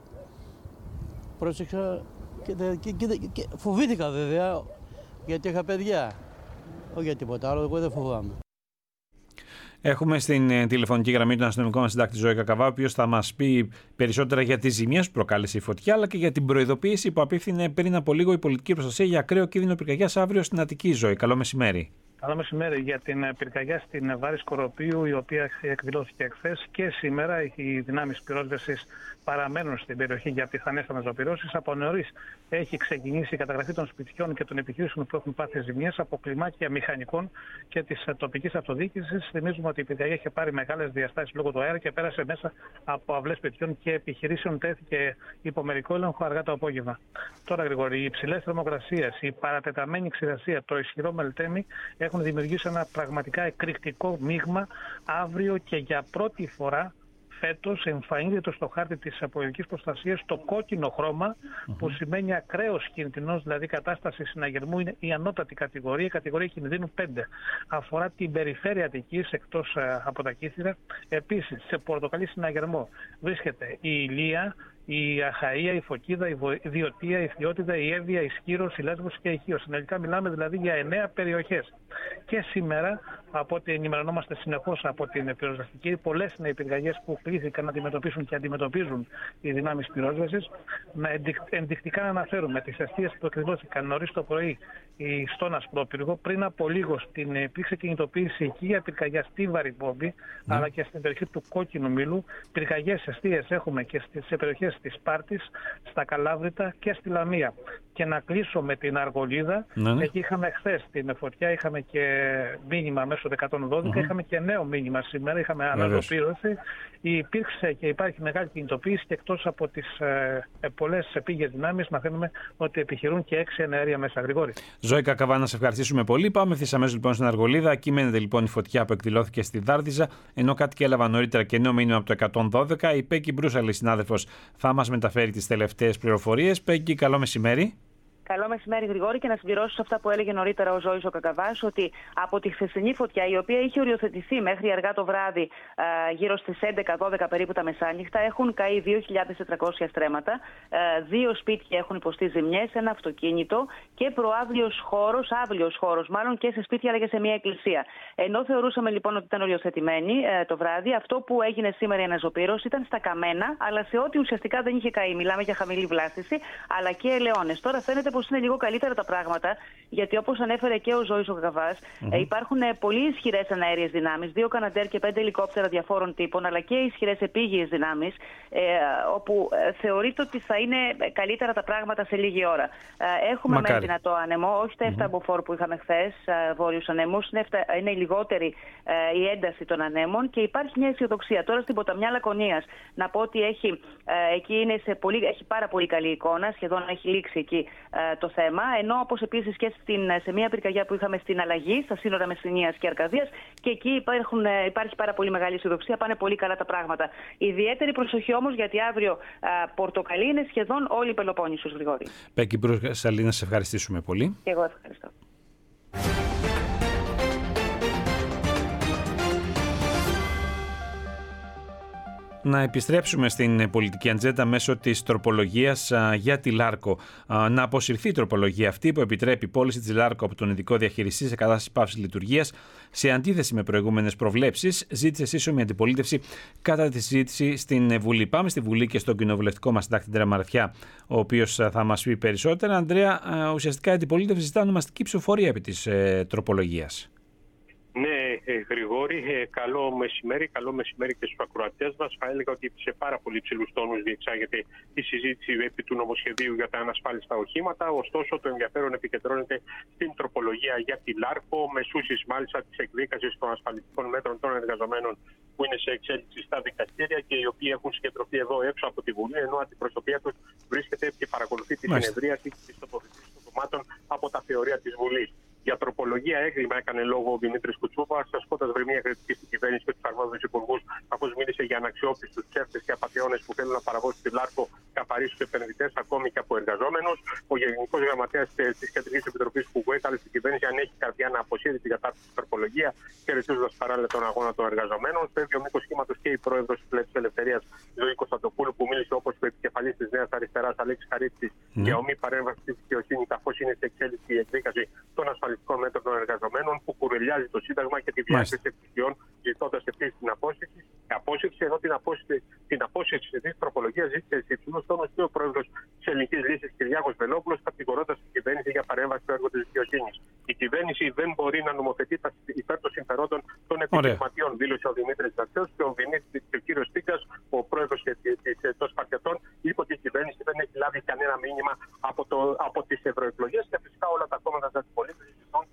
Πρόσεξα και, και, και, και φοβήθηκα βέβαια γιατί είχα παιδιά. Όχι για τίποτα άλλο, εγώ δεν φοβάμαι. Έχουμε στην τηλεφωνική γραμμή τον αστυνομικό μας συντάκτη Ζώη Κακαβά, ο οποίος θα μας πει περισσότερα για τις ζημιές που προκάλεσε η φωτιά, αλλά και για την προειδοποίηση που απίφθινε πριν από λίγο η πολιτική προστασία για ακραίο κίνδυνο πυρκαγιάς αύριο στην Αττική. Ζωή, καλό μεσημέρι. Καλό μεσημέρι. Για την πυρκαγιά στην Βάρη Σκοροπίου, η οποία εκδηλώθηκε εχθές και σήμερα, οι δυνάμεις πυρόσβεσης παραμένουν στην περιοχή για πιθανές αναζωπυρώσεις. Από νωρίς έχει ξεκινήσει η καταγραφή των σπιτιών και των επιχειρήσεων που έχουν πάθει ζημιές από κλιμάκια μηχανικών και της τοπικής αυτοδιοίκησης. Θυμίζουμε ότι η πυρκαγιά είχε πάρει μεγάλες διαστάσεις λόγω του αέρα και πέρασε μέσα από αυλές σπιτιών και επιχειρήσεων. Τέθηκε υπό μερικό έλεγχο αργά το απόγευμα. Τώρα, Γρηγόρη, οι υψηλές θερμοκρασίες, η παρατεταμένη ξηρασία, το ισχυρό μελτέμι έχουν δημιουργήσει ένα πραγματικά εκρηκτικό μείγμα. Αύριο και για πρώτη φορά φέτος εμφανίζεται στο χάρτη της πολιτικής προστασίας το κόκκινο χρώμα, mm-hmm. που σημαίνει ακραίος κινδυνός, δηλαδή κατάσταση συναγερμού είναι η ανώτατη κατηγορία, η κατηγορία κινδύνου πέντε. Αφορά την περιφέρεια Αττικής εκτός από τα Κύθυρα. Επίσης, σε πορτοκαλί συναγερμό βρίσκεται η Ηλία, η Αχαΐα, η Φωκίδα, η Διωτία, η Θειότιδα, η Εύβοια, η Σκύρος, η Λέσβος και η Χίος. Συνολικά μιλάμε δηλαδή για εννέα περιοχές. Και σήμερα, από ό,τι ενημερωνόμαστε συνεχώς από την πυροσβεστική, πολλές είναι οι πυρκαγιές που κλήθηκαν να αντιμετωπίσουν και αντιμετωπίζουν οι δυνάμεις πυρόσβεσης. Να ενδεικτικά αναφέρουμε τις αιστείες που εκδηλώθηκαν νωρίς το πρωί στον Ασπρόπυργο. Πριν από λίγο στην υπήρξε κινητοποίηση εκεί για πυρκαγιά στη Βαρυπόμπη, ναι. αλλά και στην περιοχή του Κόκκινου Μήλου. Πυρκαγιές αιστείες έχουμε και σε περιοχές της Σπάρτης, στα Καλάβρητα και στη Λαμία. Και να κλείσω με την Αργολίδα. Ναι, ναι. Εκεί είχαμε χθες την φωτιά, είχαμε και μήνυμα μέσω εκατόν δώδεκα, mm-hmm. είχαμε και νέο μήνυμα σήμερα, είχαμε αναζωπήρωση. Υπήρξε και υπάρχει μεγάλη κινητοποίηση και εκτός από τις ε, πολλές επίγειες δυνάμεις, μαθαίνουμε ότι επιχειρούν και έξι εναέρια μέσα. Γρηγόρη. Ζωή Κακαβά, να σε ευχαριστήσουμε πολύ. Πάμε ευθύς αμέσως λοιπόν στην Αργολίδα. Εκεί μένεται λοιπόν η φωτιά που εκδηλώθηκε στη Δάρδιζα, ενώ κάτοικοι έλαβαν νωρίτερα και νέο μήνυμα από το εκατόν δώδεκα. Η Πέκη Μπρούσαλη, συνάδελφος, θα μας μεταφέρει τις τελευταίες πληροφορίες. Πέκη, καλό μεσημέρι. Καλό μεσημέρι, Γρηγόρη, και να συμπληρώσω σε αυτά που έλεγε νωρίτερα ο Ζώης ο Κακαβάς, ότι από τη χθεσινή φωτιά, η οποία είχε οριοθετηθεί μέχρι αργά το βράδυ, γύρω στις έντεκα δώδεκα περίπου τα μεσάνυχτα, έχουν καεί δύο χιλιάδες τετρακόσια στρέμματα, δύο σπίτια έχουν υποστεί ζημιές, ένα αυτοκίνητο και προάβλιος χώρος, άβλιος χώρος μάλλον, και σε σπίτια αλλά και σε μια εκκλησία. Ενώ θεωρούσαμε λοιπόν ότι ήταν οριοθετημένοι το βράδυ, αυτό που έγινε σήμερα η αναζωπήρωση ήταν στα καμένα, αλλά σε ό,τι ουσιαστικά δεν είχε καεί. Μιλάμε για χαμηλή βλάστηση, αλλά και ελαιώνες. Τώρα φαίνεται πως είναι λίγο καλύτερα τα πράγματα, γιατί όπως ανέφερε και ο Ζώης ο Κακαβάς, mm-hmm. ε, υπάρχουν ε, πολύ ισχυρές αναέριες δυνάμεις, δύο καναντέρ και πέντε ελικόπτερα διαφόρων τύπων, αλλά και ισχυρές επίγειες δυνάμεις, ε, όπου ε, θεωρείται ότι θα είναι καλύτερα τα πράγματα σε λίγη ώρα. Ε, έχουμε με δυνατό άνεμο, όχι τα εφτά μποφόρ mm-hmm. που είχαμε χθες, ε, βόρειους ανέμους, είναι, είναι η λιγότερη ε, η ένταση των ανέμων και υπάρχει μια αισιοδοξία. Τώρα στην ποταμιά Λακωνίας, να πω ότι έχει, ε, εκεί είναι σε πολύ, έχει πάρα πολύ καλή εικόνα, σχεδόν έχει λήξει εκεί ε, το θέμα, ενώ όπως επίσης και στην, σε μια πυρκαγιά που είχαμε στην Αλλαγή, στα σύνορα Μεσσηνίας και Αρκαδίας, και εκεί υπάρχουν, υπάρχει πάρα πολύ μεγάλη αισιοδοξία, πάνε πολύ καλά τα πράγματα. Ιδιαίτερη προσοχή όμως, γιατί αύριο α, πορτοκαλί είναι σχεδόν όλη η Πελοπόννησος, Γρηγόρη. Πέκη Μπρούσαλη, να σε ευχαριστήσουμε πολύ. Και εγώ ευχαριστώ. Να επιστρέψουμε στην πολιτική ατζέντα μέσω της τροπολογίας α, για τη Λάρκο. Α, να αποσυρθεί η τροπολογία αυτή που επιτρέπει η πώληση της Λάρκο από τον ειδικό διαχειριστή σε κατάσταση πάυσης λειτουργίας, σε αντίθεση με προηγούμενες προβλέψεις, ζήτησε σύσσωμη αντιπολίτευση κατά τη συζήτηση στην Βουλή. Πάμε στη Βουλή και στον κοινοβουλευτικό μας συντάκτη Ανδρέα Μαραθιά, ο οποίος θα μας πει περισσότερα. Ανδρέα, α, ουσιαστικά η αντιπολίτευση ζητά ονομαστική ψηφοφορία επί της ε, τροπολογίας. Ναι, ε, Γρηγόρη, ε, καλό μεσημέρι, καλό μεσημέρι και στους ακροατές μας. Θα έλεγα ότι σε πάρα πολύ ψηλούς τόνους διεξάγεται η συζήτηση επί του νομοσχεδίου για τα ανασφάλιστα οχήματα. Ωστόσο, το ενδιαφέρον επικεντρώνεται στην τροπολογία για τη Λάρκο, μεσούσης μάλιστα της εκδίκασης των ασφαλιστικών μέτρων των εργαζομένων που είναι σε εξέλιξη στα δικαστήρια και οι οποίοι έχουν συγκεντρωθεί εδώ έξω από τη Βουλή, ενώ αντιπροσωπεία τους βρίσκεται και παρακολουθεί τη συνεδρίαση της τοποθετήσης των κομμάτων από τα θεωρία της Βουλής. Για τροπολογία έγκλημα έκανε λόγο ο Δημήτρης Κουτσούπας, ασκώντας βρυμία κριτική στην κυβέρνηση και τους αρμόδιους υπουργούς, καθώς μίλησε για αναξιόπιστους ψεύτες και απατεώνες που θέλουν να παραβώσουν τη Λάρκο, καθαρίσουν επενδυτές ακόμη και από εργαζόμενους. Ο Γενικός Γραμματέας της Κεντρικής Επιτροπής που έκαλε στην κυβέρνηση, αν έχει καρδιά, να αποσύρει την κατάρτιση της τροπολογία, χαιρετίζοντας παράλληλα τον αγώνα των εργαζομένων. Στο ίδιο μήκος κύματος και η πρόεδρος της Ελευθερίας, Ζωή Κωνσταντοπούλου, που μίλησε όπως ο επικεφαλής της Νέας Αριστεράς, Αλέξης Χαρίτσης, mm. για ομή παρέμβαση στη δικαιοσύνη, καθώς είναι σε εξέλιξη η εκδίκαση των ασφαλιστικών ασφαλιστικών μέτρων των εργαζομένων, που κουρελιάζει το Σύνταγμα και τη διάκριση εξουσιών, ζητώντας επίσης την απόσυρση. Απόσυρση, ενώ την απόσυρση, την απόσυρση της τροπολογίας ζήτησε σε υψηλού τόνου και ο πρόεδρος της Ελληνικής Λύσης, Κυριάκος Βελόπουλος, κατηγορώντας την κυβέρνηση για παρέμβαση στο έργο της δικαιοσύνης. Η κυβέρνηση δεν μπορεί να νομοθετεί υπέρ των συμφερόντων των επιχειρηματιών, δήλωσε ο Δημήτρης Δαξέος, και ο Βινίτης και ο κύριος Στίκας, ο πρόεδρος των Σπαρτιατών, είπε ότι η κυβέρνηση δεν έχει λάβει κανένα μήνυμα από, το, από τις ευρωεκλογές, και φυσικά όλα τα κόμματα της αντιπολίτευσης ζητούν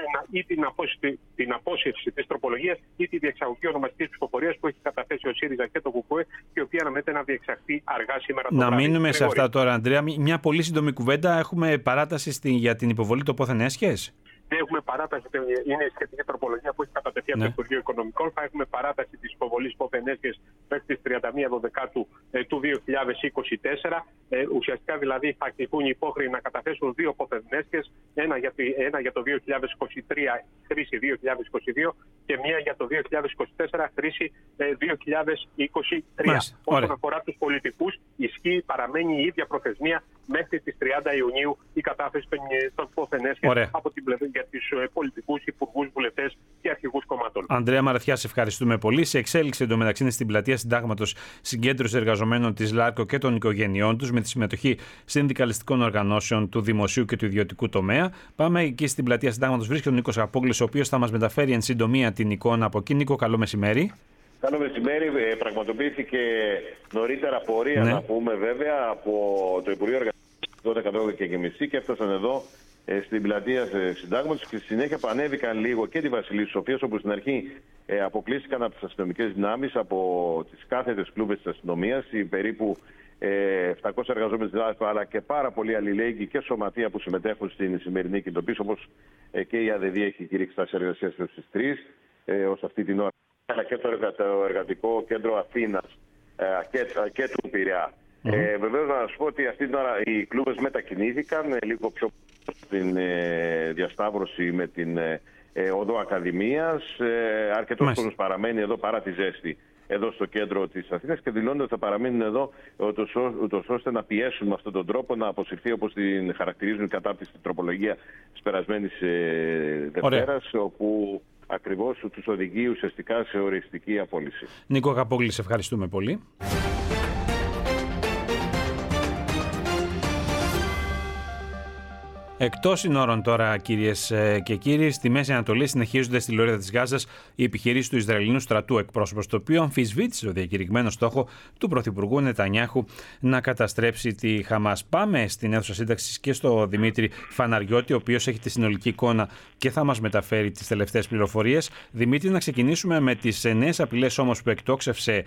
ή την απόσυρση, την απόσυρση της τροπολογίας ή τη διεξαγωγή ονομαστικής ψηφοφορίας που έχει καταθέσει ο ΣΥΡΙΖΑ και το ΚΚΕ, η οποία αναμένεται να διεξαχθεί αργά σήμερα το βράδυ. Να μείνουμε σε αυτά τώρα, Ανδρέα. Μια πολύ σύντομη κουβέντα. Έχουμε παράταση στη, για την υποβολή των πόθεν έσχες. Έχουμε παράταση, είναι η σχετική τροπολογία που έχει κατατεθεί από το Υπουργείο Οικονομικών. Θα έχουμε παράταση της υποβολής πόθεν έσχες μέχρι τις τριάντα μία Δεκεμβρίου του δύο χιλιάδες είκοσι τέσσερα. Ε, ουσιαστικά δηλαδή θα κληθούν οι υπόχρεοι να καταθέσουν δύο πόθεν έσχες, ένα, ένα για το δύο χιλιάδες είκοσι τρία χρήση δύο χιλιάδες είκοσι δύο και μία για το δύο χιλιάδες είκοσι τέσσερα χρήση ε, δύο χιλιάδες είκοσι τρία. Μάλιστα. Όσον Ωραία. αφορά τους πολιτικούς, ισχύει, παραμένει η ίδια προθεσμία μέχρι τις τριάντα Ιουνίου η κατάθεση των πόθεν έσχες από την πλευρά για τους πολιτικούς, υπουργούς, βουλευτές και αρχηγούς κομμάτων. Ανδρέα Μαραθιά, σε ευχαριστούμε πολύ. Σε εξέλιξη εντωμεταξύ είναι στην πλατεία Συντάγματος συγκέντρωση εργαζομένων της ΛΑΡΚΟ και των οικογενειών τους, με τη συμμετοχή συνδικαλιστικών οργανώσεων του δημοσίου και του ιδιωτικού τομέα. Πάμε εκεί στην πλατεία Συντάγματος. Βρίσκεται ο Νίκος Απόγλης, ο οποίος θα μας μεταφέρει εν συντομία την εικόνα από εκεί. Νίκο, καλό μεσημέρι. Καλό μεσημέρι. Ε, πραγματοποιήθηκε νωρίτερα πορεία, ναι. να πούμε βέβαια, από το Υπουργείο Εργασίας δώδεκα δώδεκα και μισή και έφτασαν εδώ ε, στην πλατεία Συντάγματος, και στη συνέχεια πανέβηκαν λίγο και τη Βασιλής Σοφίας, όπου στην αρχή ε, αποκλείστηκαν από τις αστυνομικές δυνάμεις, από τις κάθετες κλούβες της αστυνομίας, οι περίπου ε, επτακόσιοι εργαζόμενοι της ΛΑΡΚΟ, αλλά και πάρα πολλοί αλληλέγγυοι και σωματεία που συμμετέχουν στην σημερινή κινητοποίηση, όπως ε, και η ΑΔΕΔ έχει κηρύξει τα εργασίας στις τρεις ε, ως αυτή την ώρα, αλλά και το, εργα, το Εργατικό Κέντρο Αθήνας ε, και, και του Πειραιά. Mm-hmm. Ε, βεβαίως να σας πω ότι αυτή την ώρα οι κλούβες μετακινήθηκαν ε, λίγο πιο στην ε, διασταύρωση με την ε, οδό Ακαδημίας. Ε, αρκετός mm-hmm. κόσμος παραμένει εδώ παρά τη ζέστη εδώ στο κέντρο της Αθήνας, και δηλώνουν ότι θα παραμείνουν εδώ ούτως, ούτως ώστε να πιέσουν με αυτόν τον τρόπο να αποσυρθεί, όπως την χαρακτηρίζουν, η κατάπτυστη τροπολογία της περασμένης ε, Δευτέρας, όπου ακριβώς τους οδηγεί ουσιαστικά σε οριστική απόλυση. Νίκο Απόγλη, σε ευχαριστούμε πολύ. Εκτός συνόρων τώρα, κυρίες και κύριοι, στη Μέση Ανατολή συνεχίζονται στη λωρίδα της Γάζας οι επιχειρήσεις του Ισραηλινού στρατού, εκπρόσωπος το οποίο αμφισβήτησε το διακηρυγμένο στόχο του Πρωθυπουργού Νετανιάχου να καταστρέψει τη Χαμάς. Πάμε στην αίθουσα σύνταξης και στο Δημήτρη Φαναριώτη, ο οποίος έχει τη συνολική εικόνα και θα μας μεταφέρει τις τελευταίες πληροφορίες. Δημήτρη, να ξεκινήσουμε με τις νέες απειλές όμως που εκτόξευσε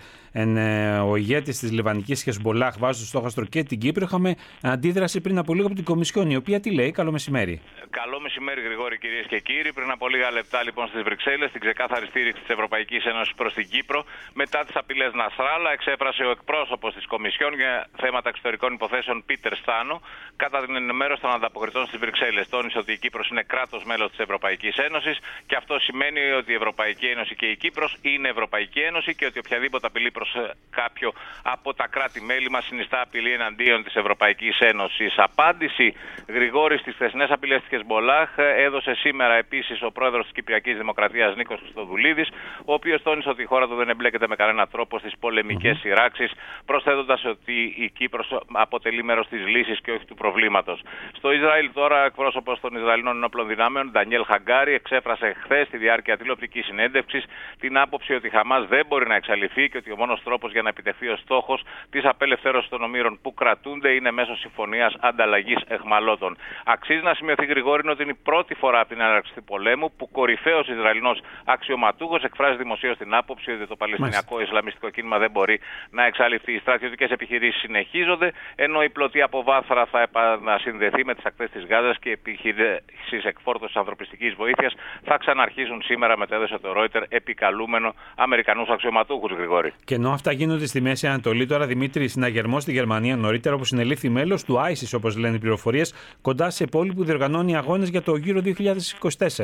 ο ηγέτης της Λιβανικής Χεσμολάχ, βάζοντας στο στόχαστρο και την Κύπρο. Είχαμε αντίδραση πριν από λίγο από την Κομισιόν, η οποία τι λέει? Καλό μεσημέρι. Καλό μεσημέρι, Γρηγόρη, κυρίες και κύριοι. Πριν από λίγα λεπτά, λοιπόν, στις Βρυξέλλες, την ξεκάθαρη στήριξη της Ευρωπαϊκής Ένωσης προς την Κύπρο, μετά τις απειλές Νασράλα, εξέφρασε ο εκπρόσωπος της Κομισιόν για θέματα εξωτερικών υποθέσεων, Πίτερ Στάνο, κατά την ενημέρωση των ανταποκριτών στις Βρυξέλλες. Τόνισε ότι η Κύπρος είναι κράτος μέλος της Ευρωπαϊκής Ένωσης, και αυτό σημαίνει ότι η Ευρωπαϊκή Ένωση και η Κύπρος είναι Ευρωπαϊκή Ένωση, και ότι οποιαδήποτε απειλή προς κάποιο από τα κράτη-μέλη μας συνιστά απειλή εναντίον της Ευρωπαϊκής Ένωσης. Απάντηση, Γρηγόρη, στις χθεσινές απειλές της Χεσμολάχ έδωσε σήμερα επίσης ο πρόεδρος της Κυπριακής Δημοκρατίας, Νίκος Χριστοδουλίδης, ο οποίος τόνισε ότι η χώρα του δεν εμπλέκεται με κανένα τρόπο στις πολεμικές mm-hmm. σειράξεις, προσθέτοντας ότι η Κύπρος αποτελεί μέρος της λύσης και όχι του προβλήματος. Στο Ισραήλ τώρα, εκπρόσωπος των Ισραηλινών Ενόπλων Δυνάμεων, Ντανιέλ Χαγκάρι, εξέφρασε χθες στη διάρκεια τηλεοπτικής συνέντευξης την άποψη ότι η Χαμάς δεν μπορεί να εξαλειφθεί και ότι ο μόνος τρόπος για να επιτευχθεί ο στόχος της απελευθέρωσης των ομήρων που κρατούνται είναι μέσω συμφωνίας ανταλλαγής εχμαλώτων. Αξίζει να σημειωθεί, Γρηγόρη, ότι είναι η πρώτη φορά από την έναρξη του πολέμου που κορυφαίος Ισραηλινός αξιωματούχος εκφράζει δημοσίως την άποψη ότι το Παλαιστινιακό Ισλαμιστικό κίνημα δεν μπορεί να εξαλειφθεί. Οι στρατιωτικές επιχειρήσεις συνεχίζονται, ενώ η πλωτή αποβάθρα θα επανασυνδεθεί με τις ακτές της Γάζας και οι επιχειρήσεις εκφόρτωσης ανθρωπιστικής βοήθειας θα ξαναρχίσουν σήμερα, μετέδωσε το Reuters, επικαλούμενο Αμερικανούς αξιωματούχους, Γρηγόρη. Και ενώ αυτά γίνονται στη Μέση Ανατολή, τώρα, Δημήτρη, συναγερμός στη Γερμανία νωρίτερα, όπως συνελήφθη μέλος του άισις, όπως λένε οι πληροφορίες, κοντά σε πόλη που διοργανώνει αγώνες για το Euro δύο χιλιάδες είκοσι τέσσερα.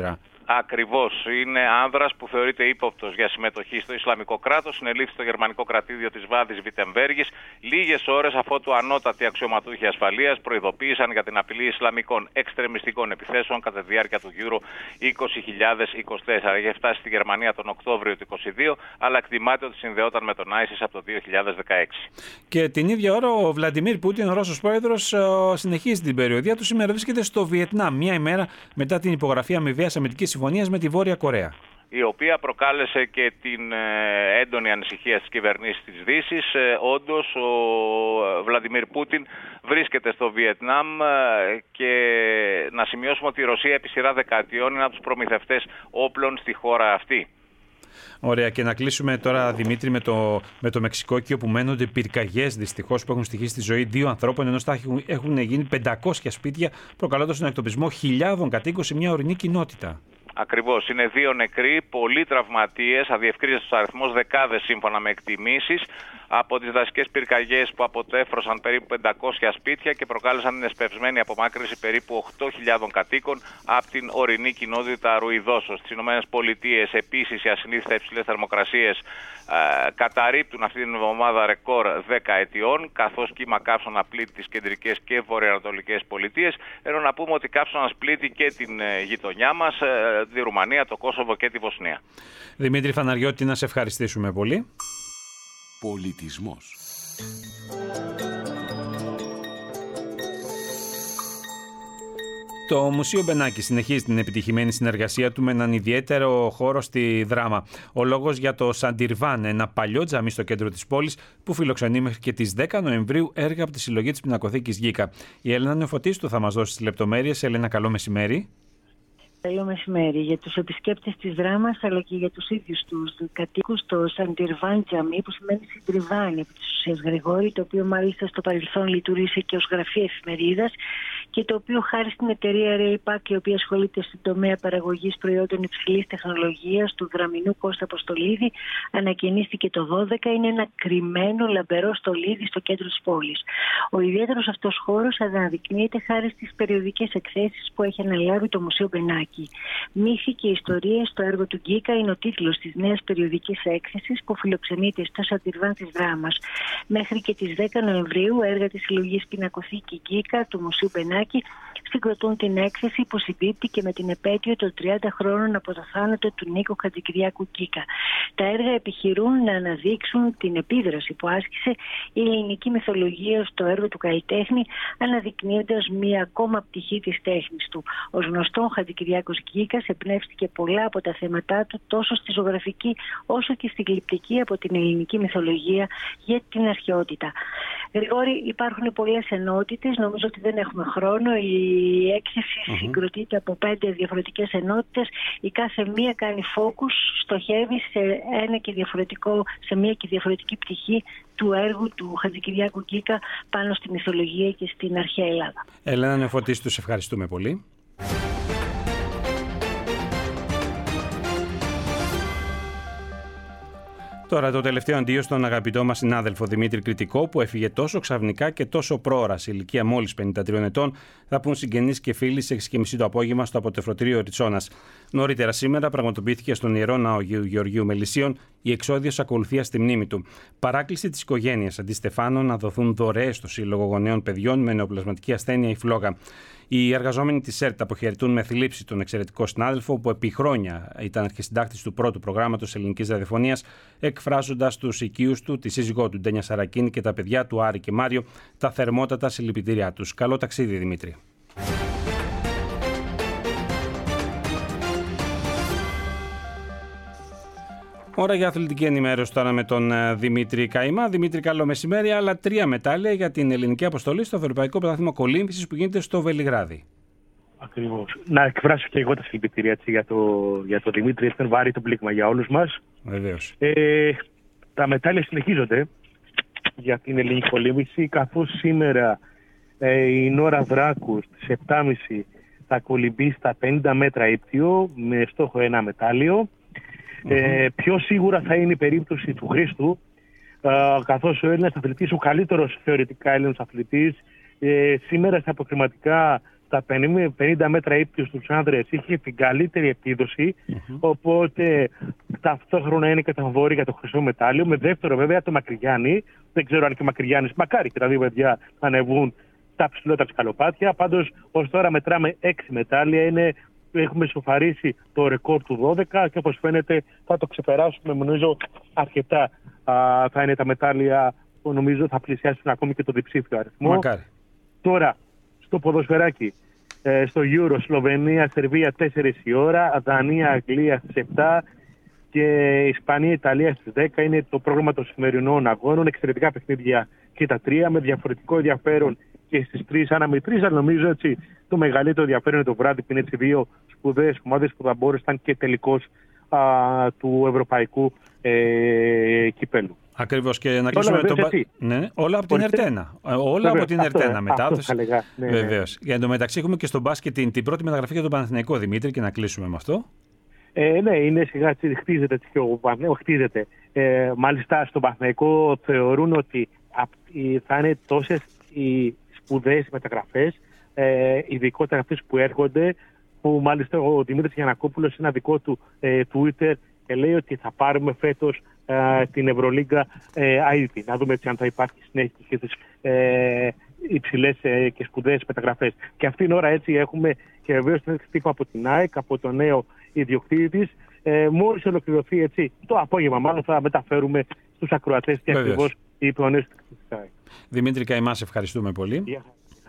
Ακριβώς. Είναι άνδρας που θεωρείται ύποπτος για συμμετοχή στο Ισλαμικό κράτος. Συνελήφθη στο γερμανικό κρατήδιο της Βάδης Βιτεμβέργης λίγες ώρες αφού του ανώτατοι αξιωματούχοι ασφαλείας προειδοποίησαν για την απειλή Ισλαμικών εξτρεμιστικών επιθέσεων κατά τη διάρκεια του Euro είκοσι είκοσι τέσσερα. Είχε φτάσει στη Γερμανία τον Οκτώβριο του είκοσι δύο, αλλά εκτιμάται ότι συνδεόταν με τον ISIS από το δύο χιλιάδες δεκαέξι. Και την ίδια ώρα ο Βλαντιμίρ Πούτιν, ο Ρώσος πρόεδρος, συνεχίζει την περιοδία του. Σήμερα βρίσκεται στο Βιετνάμ, μία ημέρα μετά την υπογραφή αμοιβαίας αμυντικής συμφωνίας με τη Βόρεια Κορέα, η οποία προκάλεσε και την ε, έντονη ανησυχία στις κυβερνήσεις της Δύσης. Ε, όντως, ο Βλαντιμίρ Πούτιν βρίσκεται στο Βιετνάμ ε, και να σημειώσουμε ότι η Ρωσία επί σειρά δεκαετιών είναι από τους προμηθευτές όπλων στη χώρα αυτή. Ωραία, και να κλείσουμε τώρα, Δημήτρη, με το, με το Μεξικό, εκεί όπου μένονται πυρκαγιές δυστυχώς που έχουν στοιχήσει τη ζωή δύο ανθρώπων, ενώ στα έχουν, έχουν γίνει πεντακόσια σπίτια, προκαλώντας τον εκτοπισμό χιλιάδων κατοίκων σε μια ορεινή κοινότητα. Ακριβώς. Είναι δύο νεκροί, πολλοί τραυματίες, αδιευκρίνητος αριθμός, δεκάδες σύμφωνα με εκτιμήσεις, από τις δασικές πυρκαγιές που αποτέφρωσαν περίπου πεντακόσια σπίτια και προκάλεσαν την εσπευσμένη απομάκρυνση περίπου οκτώ χιλιάδων κατοίκων από την ορεινή κοινότητα Ρουιδόσος. Στις Ηνωμένες Πολιτείες επίσης οι ασυνήθιστα υψηλές θερμοκρασίες ε, καταρρίπτουν αυτή την εβδομάδα ρεκόρ δέκα ετιών, καθώς κύμα καύσωνα πλήττει τις κεντρικές και βορειοανατολικές πολιτείες, ενώ να πούμε ότι καύσωνας πλήττει και την ε, γειτονιά μας, ε, τη Ρουμανία, το Κόσοβο και τη Βοσνία. Δημήτρη Φαναριώτη, να σε ευχαριστήσουμε πολύ. Πολιτισμός. Το Μουσείο Μπενάκη συνεχίζει την επιτυχημένη συνεργασία του με έναν ιδιαίτερο χώρο στη Δράμα. Ο λόγος για το Σαντιρβάν, ένα παλιό τζαμί στο κέντρο της πόλης που φιλοξενεί μέχρι και τις δέκα Νοεμβρίου έργα από τη συλλογή της πινακοθήκης Γκίκα. Η Έλενα Νεοφωτίστου θα μας δώσει τις λεπτομέρειες. Έλενα, καλό μεσημέρι. Καλό μεσημέρι. Για τους επισκέπτες της Δράμας αλλά και για τους ίδιους τους κατοίκους, το Σαντιρβάν τζαμί, που σημαίνει συντριβάνι επί της ουσίας, Γρηγόρη, το οποίο μάλιστα στο παρελθόν λειτουργήσε και ως γραφείο εφημερίδας και το οποίο χάρη στην εταιρεία Ρέιπακ, η οποία ασχολείται στην τομέα παραγωγής προϊόντων υψηλής τεχνολογίας, του δραμινού Κώστα Αποστολίδη, ανακαινίστηκε το δώδεκα. Είναι ένα κρυμμένο λαμπερό στολίδι στο κέντρο της πόλης. Ο ιδιαίτερος αυτός χώρος αναδεικνύεται χάρη στις περιοδικές εκθέσεις που έχει αναλάβει το Μουσείο Μπενάκη. Μύθοι και ιστορίες στο έργο του Γκίκα είναι ο τίτλος της νέας περιοδικής έκθεσης που φιλοξενείται στο Σαντιρβάν της Δράμας. Μέχρι και τις δέκα Νοεμβρίου, έργα της συλλογής πινακοθήκη Γκίκα του Μουσείου Μπενάκη συγκροτούν την έκθεση που συμπίπτει και με την επέτειο των τριάντα χρόνων από το θάνατο του Νίκου Χατζικυριάκου Γκίκα. Τα έργα επιχειρούν να αναδείξουν την επίδραση που άσκησε η ελληνική μυθολογία στο έργο του καλλιτέχνη, αναδεικνύοντας μία ακόμα πτυχή της τέχνης του. Ως γνωστό, ο Χατζικυριάκος Γκίκας εμπνεύστηκε πολλά από τα θέματά του τόσο στη ζωγραφική όσο και στη γλυπτική από την ελληνική μυθολογία για την αρχαιότητα. Γρηγόρη, υπάρχουν πολλές ενότητες, νομίζω ότι δεν έχουμε χρόνο. Η έκθεση mm-hmm. συγκροτείται από πέντε διαφορετικές ενότητες. Η κάθε μία κάνει focus, στοχεύει σε, ένα και διαφορετικό, σε μία και διαφορετική πτυχή του έργου του Χατζικυριάκου Γκίκα πάνω στη μυθολογία και στην αρχαία Ελλάδα. Έλενα Νεοφωτίστου, σε ευχαριστούμε πολύ. Τώρα το τελευταίο αντίο στον αγαπητό μας συνάδελφο Δημήτρη Κρητικό, που έφυγε τόσο ξαφνικά και τόσο πρόωρα, σε ηλικία μόλις πενήντα τριών ετών, θα πούν συγγενείς και φίλοι σε έξι και μισή το απόγευμα στο αποτεφρωτήριο Ριτσόνας. Νωρίτερα σήμερα πραγματοποιήθηκε στον Ιερό Ναό Γεωργίου Μελισσίων η εξώδιος ακολουθία στη μνήμη του. Παράκληση της οικογένειας Αντιστεφάνων να δοθούν δωρεές στο Σύλλογο Γονέων Παιδιών με νεοπλασματική ασθένεια η φλόγα. Οι εργαζόμενοι της ΕΡΤ αποχαιρετούν με θλίψη τον εξαιρετικό συνάδελφο που επί χρόνια ήταν αρχισυντάκτης του πρώτου προγράμματος ελληνικής ραδιοφωνίας, εκφράζοντας τους οικείους του, τη σύζυγό του Ντένια Σαρακίνη και τα παιδιά του Άρη και Μάριο τα θερμότατα συλληπιτήριά τους. Καλό ταξίδι, Δημήτρη. Ώρα για αθλητική ενημέρωση τώρα με τον Δημήτρη Καημά. Δημήτρη, καλό μεσημέρι. Άλλα τρία μετάλλια για την ελληνική αποστολή στο Ευρωπαϊκό Πρωτάθλημα Κολύμβησης που γίνεται στο Βελιγράδι. Ακριβώς. Να εκφράσω και εγώ τα συλληπιτήρια για το, για το Δημήτρη. Ήταν βάρη το πλήγμα για όλους μας. Βεβαίως. Ε, τα μετάλλια συνεχίζονται για την ελληνική κολύμβηση, καθώς σήμερα ε, η Νόρα Δράκου στις επτά και μισή θα κολυμπεί στα πενήντα μέτρα ύπτιο με στόχο ένα μετάλλιο. Ε, πιο σίγουρα θα είναι η περίπτωση του Χρήστου, ε, καθώς ο Έλληνας αθλητής, ο καλύτερος θεωρητικά Έλληνας αθλητής, ε, σήμερα στα αποκριματικά στα πενήντα μέτρα ύπτιου στους άνδρες είχε την καλύτερη επίδοση, mm-hmm. οπότε ταυτόχρονα είναι και τα φαβόρη για το χρυσό μετάλλιο. Με δεύτερο βέβαια το Μακρυγιάννη, δεν ξέρω αν και ο Μακρυγιάννης, μακάρι και τα δύο παιδιά θα ανεβούν τα ψηλότερα σκαλοπάτια. Πάντως ως τώρα μετράμε έξι μετάλλια, είναι, έχουμε σοφαρίσει το ρεκόρ του δώδεκα και όπως φαίνεται θα το ξεπεράσουμε, νομίζω αρκετά α, θα είναι τα μετάλλια που νομίζω θα πλησιάσουν ακόμη και το διψήφιο αριθμό. Μακάρι. Τώρα στο ποδοσφαιράκι, ε, στο Euro, Σλοβενία, Σερβία τέσσερις η ώρα, Δανία, Αγγλία στις επτά και Ισπανία, Ιταλία στις δέκα είναι το πρόγραμμα των σημερινών αγώνων. Εξαιρετικά παιχνίδια και τα τρία με διαφορετικό ενδιαφέρον και στις τρεις αναμετρήσεις, αλλά νομίζω έτσι το μεγαλύτερο ενδιαφέρον είναι το βράδυ που είναι έτσι δύο σπουδαίες ομάδες που θα μπορούσαν και τελικώς α, του ευρωπαϊκού ε, κυπέλου. Ακριβώς, και να κλείσουμε το... Ναι, όλα από την Ερτένα. Όλα Βέβαια, από την αυτό, Ερτένα. Μετάδοση. Ναι, βεβαίως. Για εν τω μεταξύ έχουμε και στο μπάσκετ την, την πρώτη μεταγραφή για τον Παναθηναϊκό, Δημήτρη, και να κλείσουμε με αυτό. Ε, ναι, είναι σιγά χτίζεται και ο Παναθηναϊκός χτίζεται. Ε, μάλιστα στον Παναθηναϊκό θεωρούν ότι θα είναι τόσες οι σπουδαίες μεταγραφές, ε, ειδικότερα αυτές που έρχονται, που μάλιστα ο Δημήτρης Γιαννακόπουλος σε ένα δικό του ε, Twitter και λέει ότι θα πάρουμε φέτος ε, την Ευρωλίγκα ε, άι ντι πι. Να δούμε έτσι αν θα υπάρχει συνέχεια και στις ε, υψηλές ε, και σπουδαίες μεταγραφές. Και αυτήν την ώρα έτσι έχουμε και βεβαίως την τύπο από την ΑΕΚ, από το νέο ιδιοκτήτη της. Ε, μόλις ολοκληρωθεί έτσι το απόγευμα, μάλλον θα μεταφέρουμε στους ακροατές τι ακριβώς είπε ο νέος της ΑΕΚ. Δημήτρη Καημά, ευχαριστούμε πολύ. Yeah.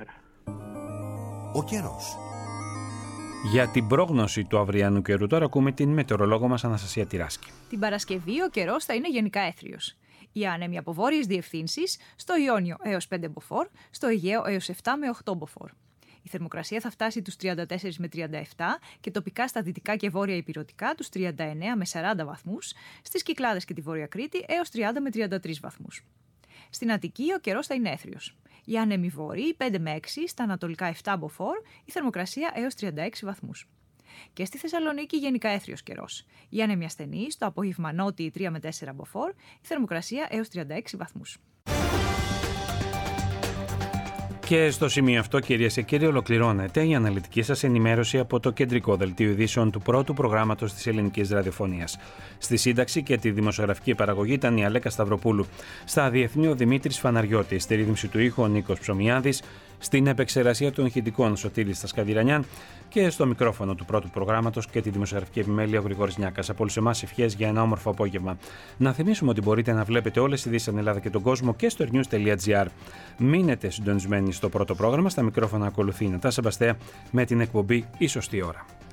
Ο καιρός. Για την πρόγνωση του αυριανού καιρού τώρα ακούμε την μετεωρολόγο μας Αναστασία Τυράσκη. Την Παρασκευή ο καιρός θα είναι γενικά έθριος. Οι άνεμοι από βόρειες διευθύνσεις, στο Ιόνιο έως πέντε μποφόρ, στο Αιγαίο έως επτά με οκτώ μποφόρ. Η θερμοκρασία θα φτάσει τους τριάντα τέσσερα με τριάντα επτά και τοπικά στα δυτικά και βόρεια ηπειρωτικά τους τριάντα εννέα με σαράντα βαθμούς, στις Κυκλάδες και τη Βόρεια Κρήτη έως τριάντα με τριάντα τρεις βαθμούς. Στην Αττική ο καιρός θα είναι έθριος. Οι άνεμοι βόρειοι πέντε με έξι, στα ανατολικά επτά μποφόρ, η θερμοκρασία έως τριάντα έξι βαθμούς. Και στη Θεσσαλονίκη γενικά έθριος καιρός. Οι άνεμοι ασθενείς, το απόγευμα νότιοι τρία με τέσσερα μποφόρ, η θερμοκρασία έως τριάντα έξι βαθμούς. Και στο σημείο αυτό, κυρίες και κύριοι, ολοκληρώνεται η αναλυτική σας ενημέρωση από το κεντρικό δελτίο ειδήσεων του πρώτου προγράμματος της ελληνικής ραδιοφωνίας. Στη σύνταξη και τη δημοσιογραφική παραγωγή ήταν η Αλέκα Σταυροπούλου. Στα διεθνή ο Δημήτρης Φαναριώτης, στη ρύθμιση του ήχου ο Νίκος Ψωμιάδης, στην επεξεργασία των ηχητικών Σωτήρης Στασκαδιρανιάν και στο μικρόφωνο του πρώτου προγράμματος και τη δημοσιογραφική επιμέλεια ο Γρηγόρης Νιάκας. Από όλους εμάς ευχές για ένα όμορφο απόγευμα. Να θυμίσουμε ότι μπορείτε να βλέπετε όλες τις ειδήσεις στην Ελλάδα και τον κόσμο και στο news τελεία gr. Μείνετε συντονισμένοι στο πρώτο πρόγραμμα. Στα μικρόφωνα ακολουθεί η Νατάσα Μπαστέα με την εκπομπή Η Σωστή Ώρα.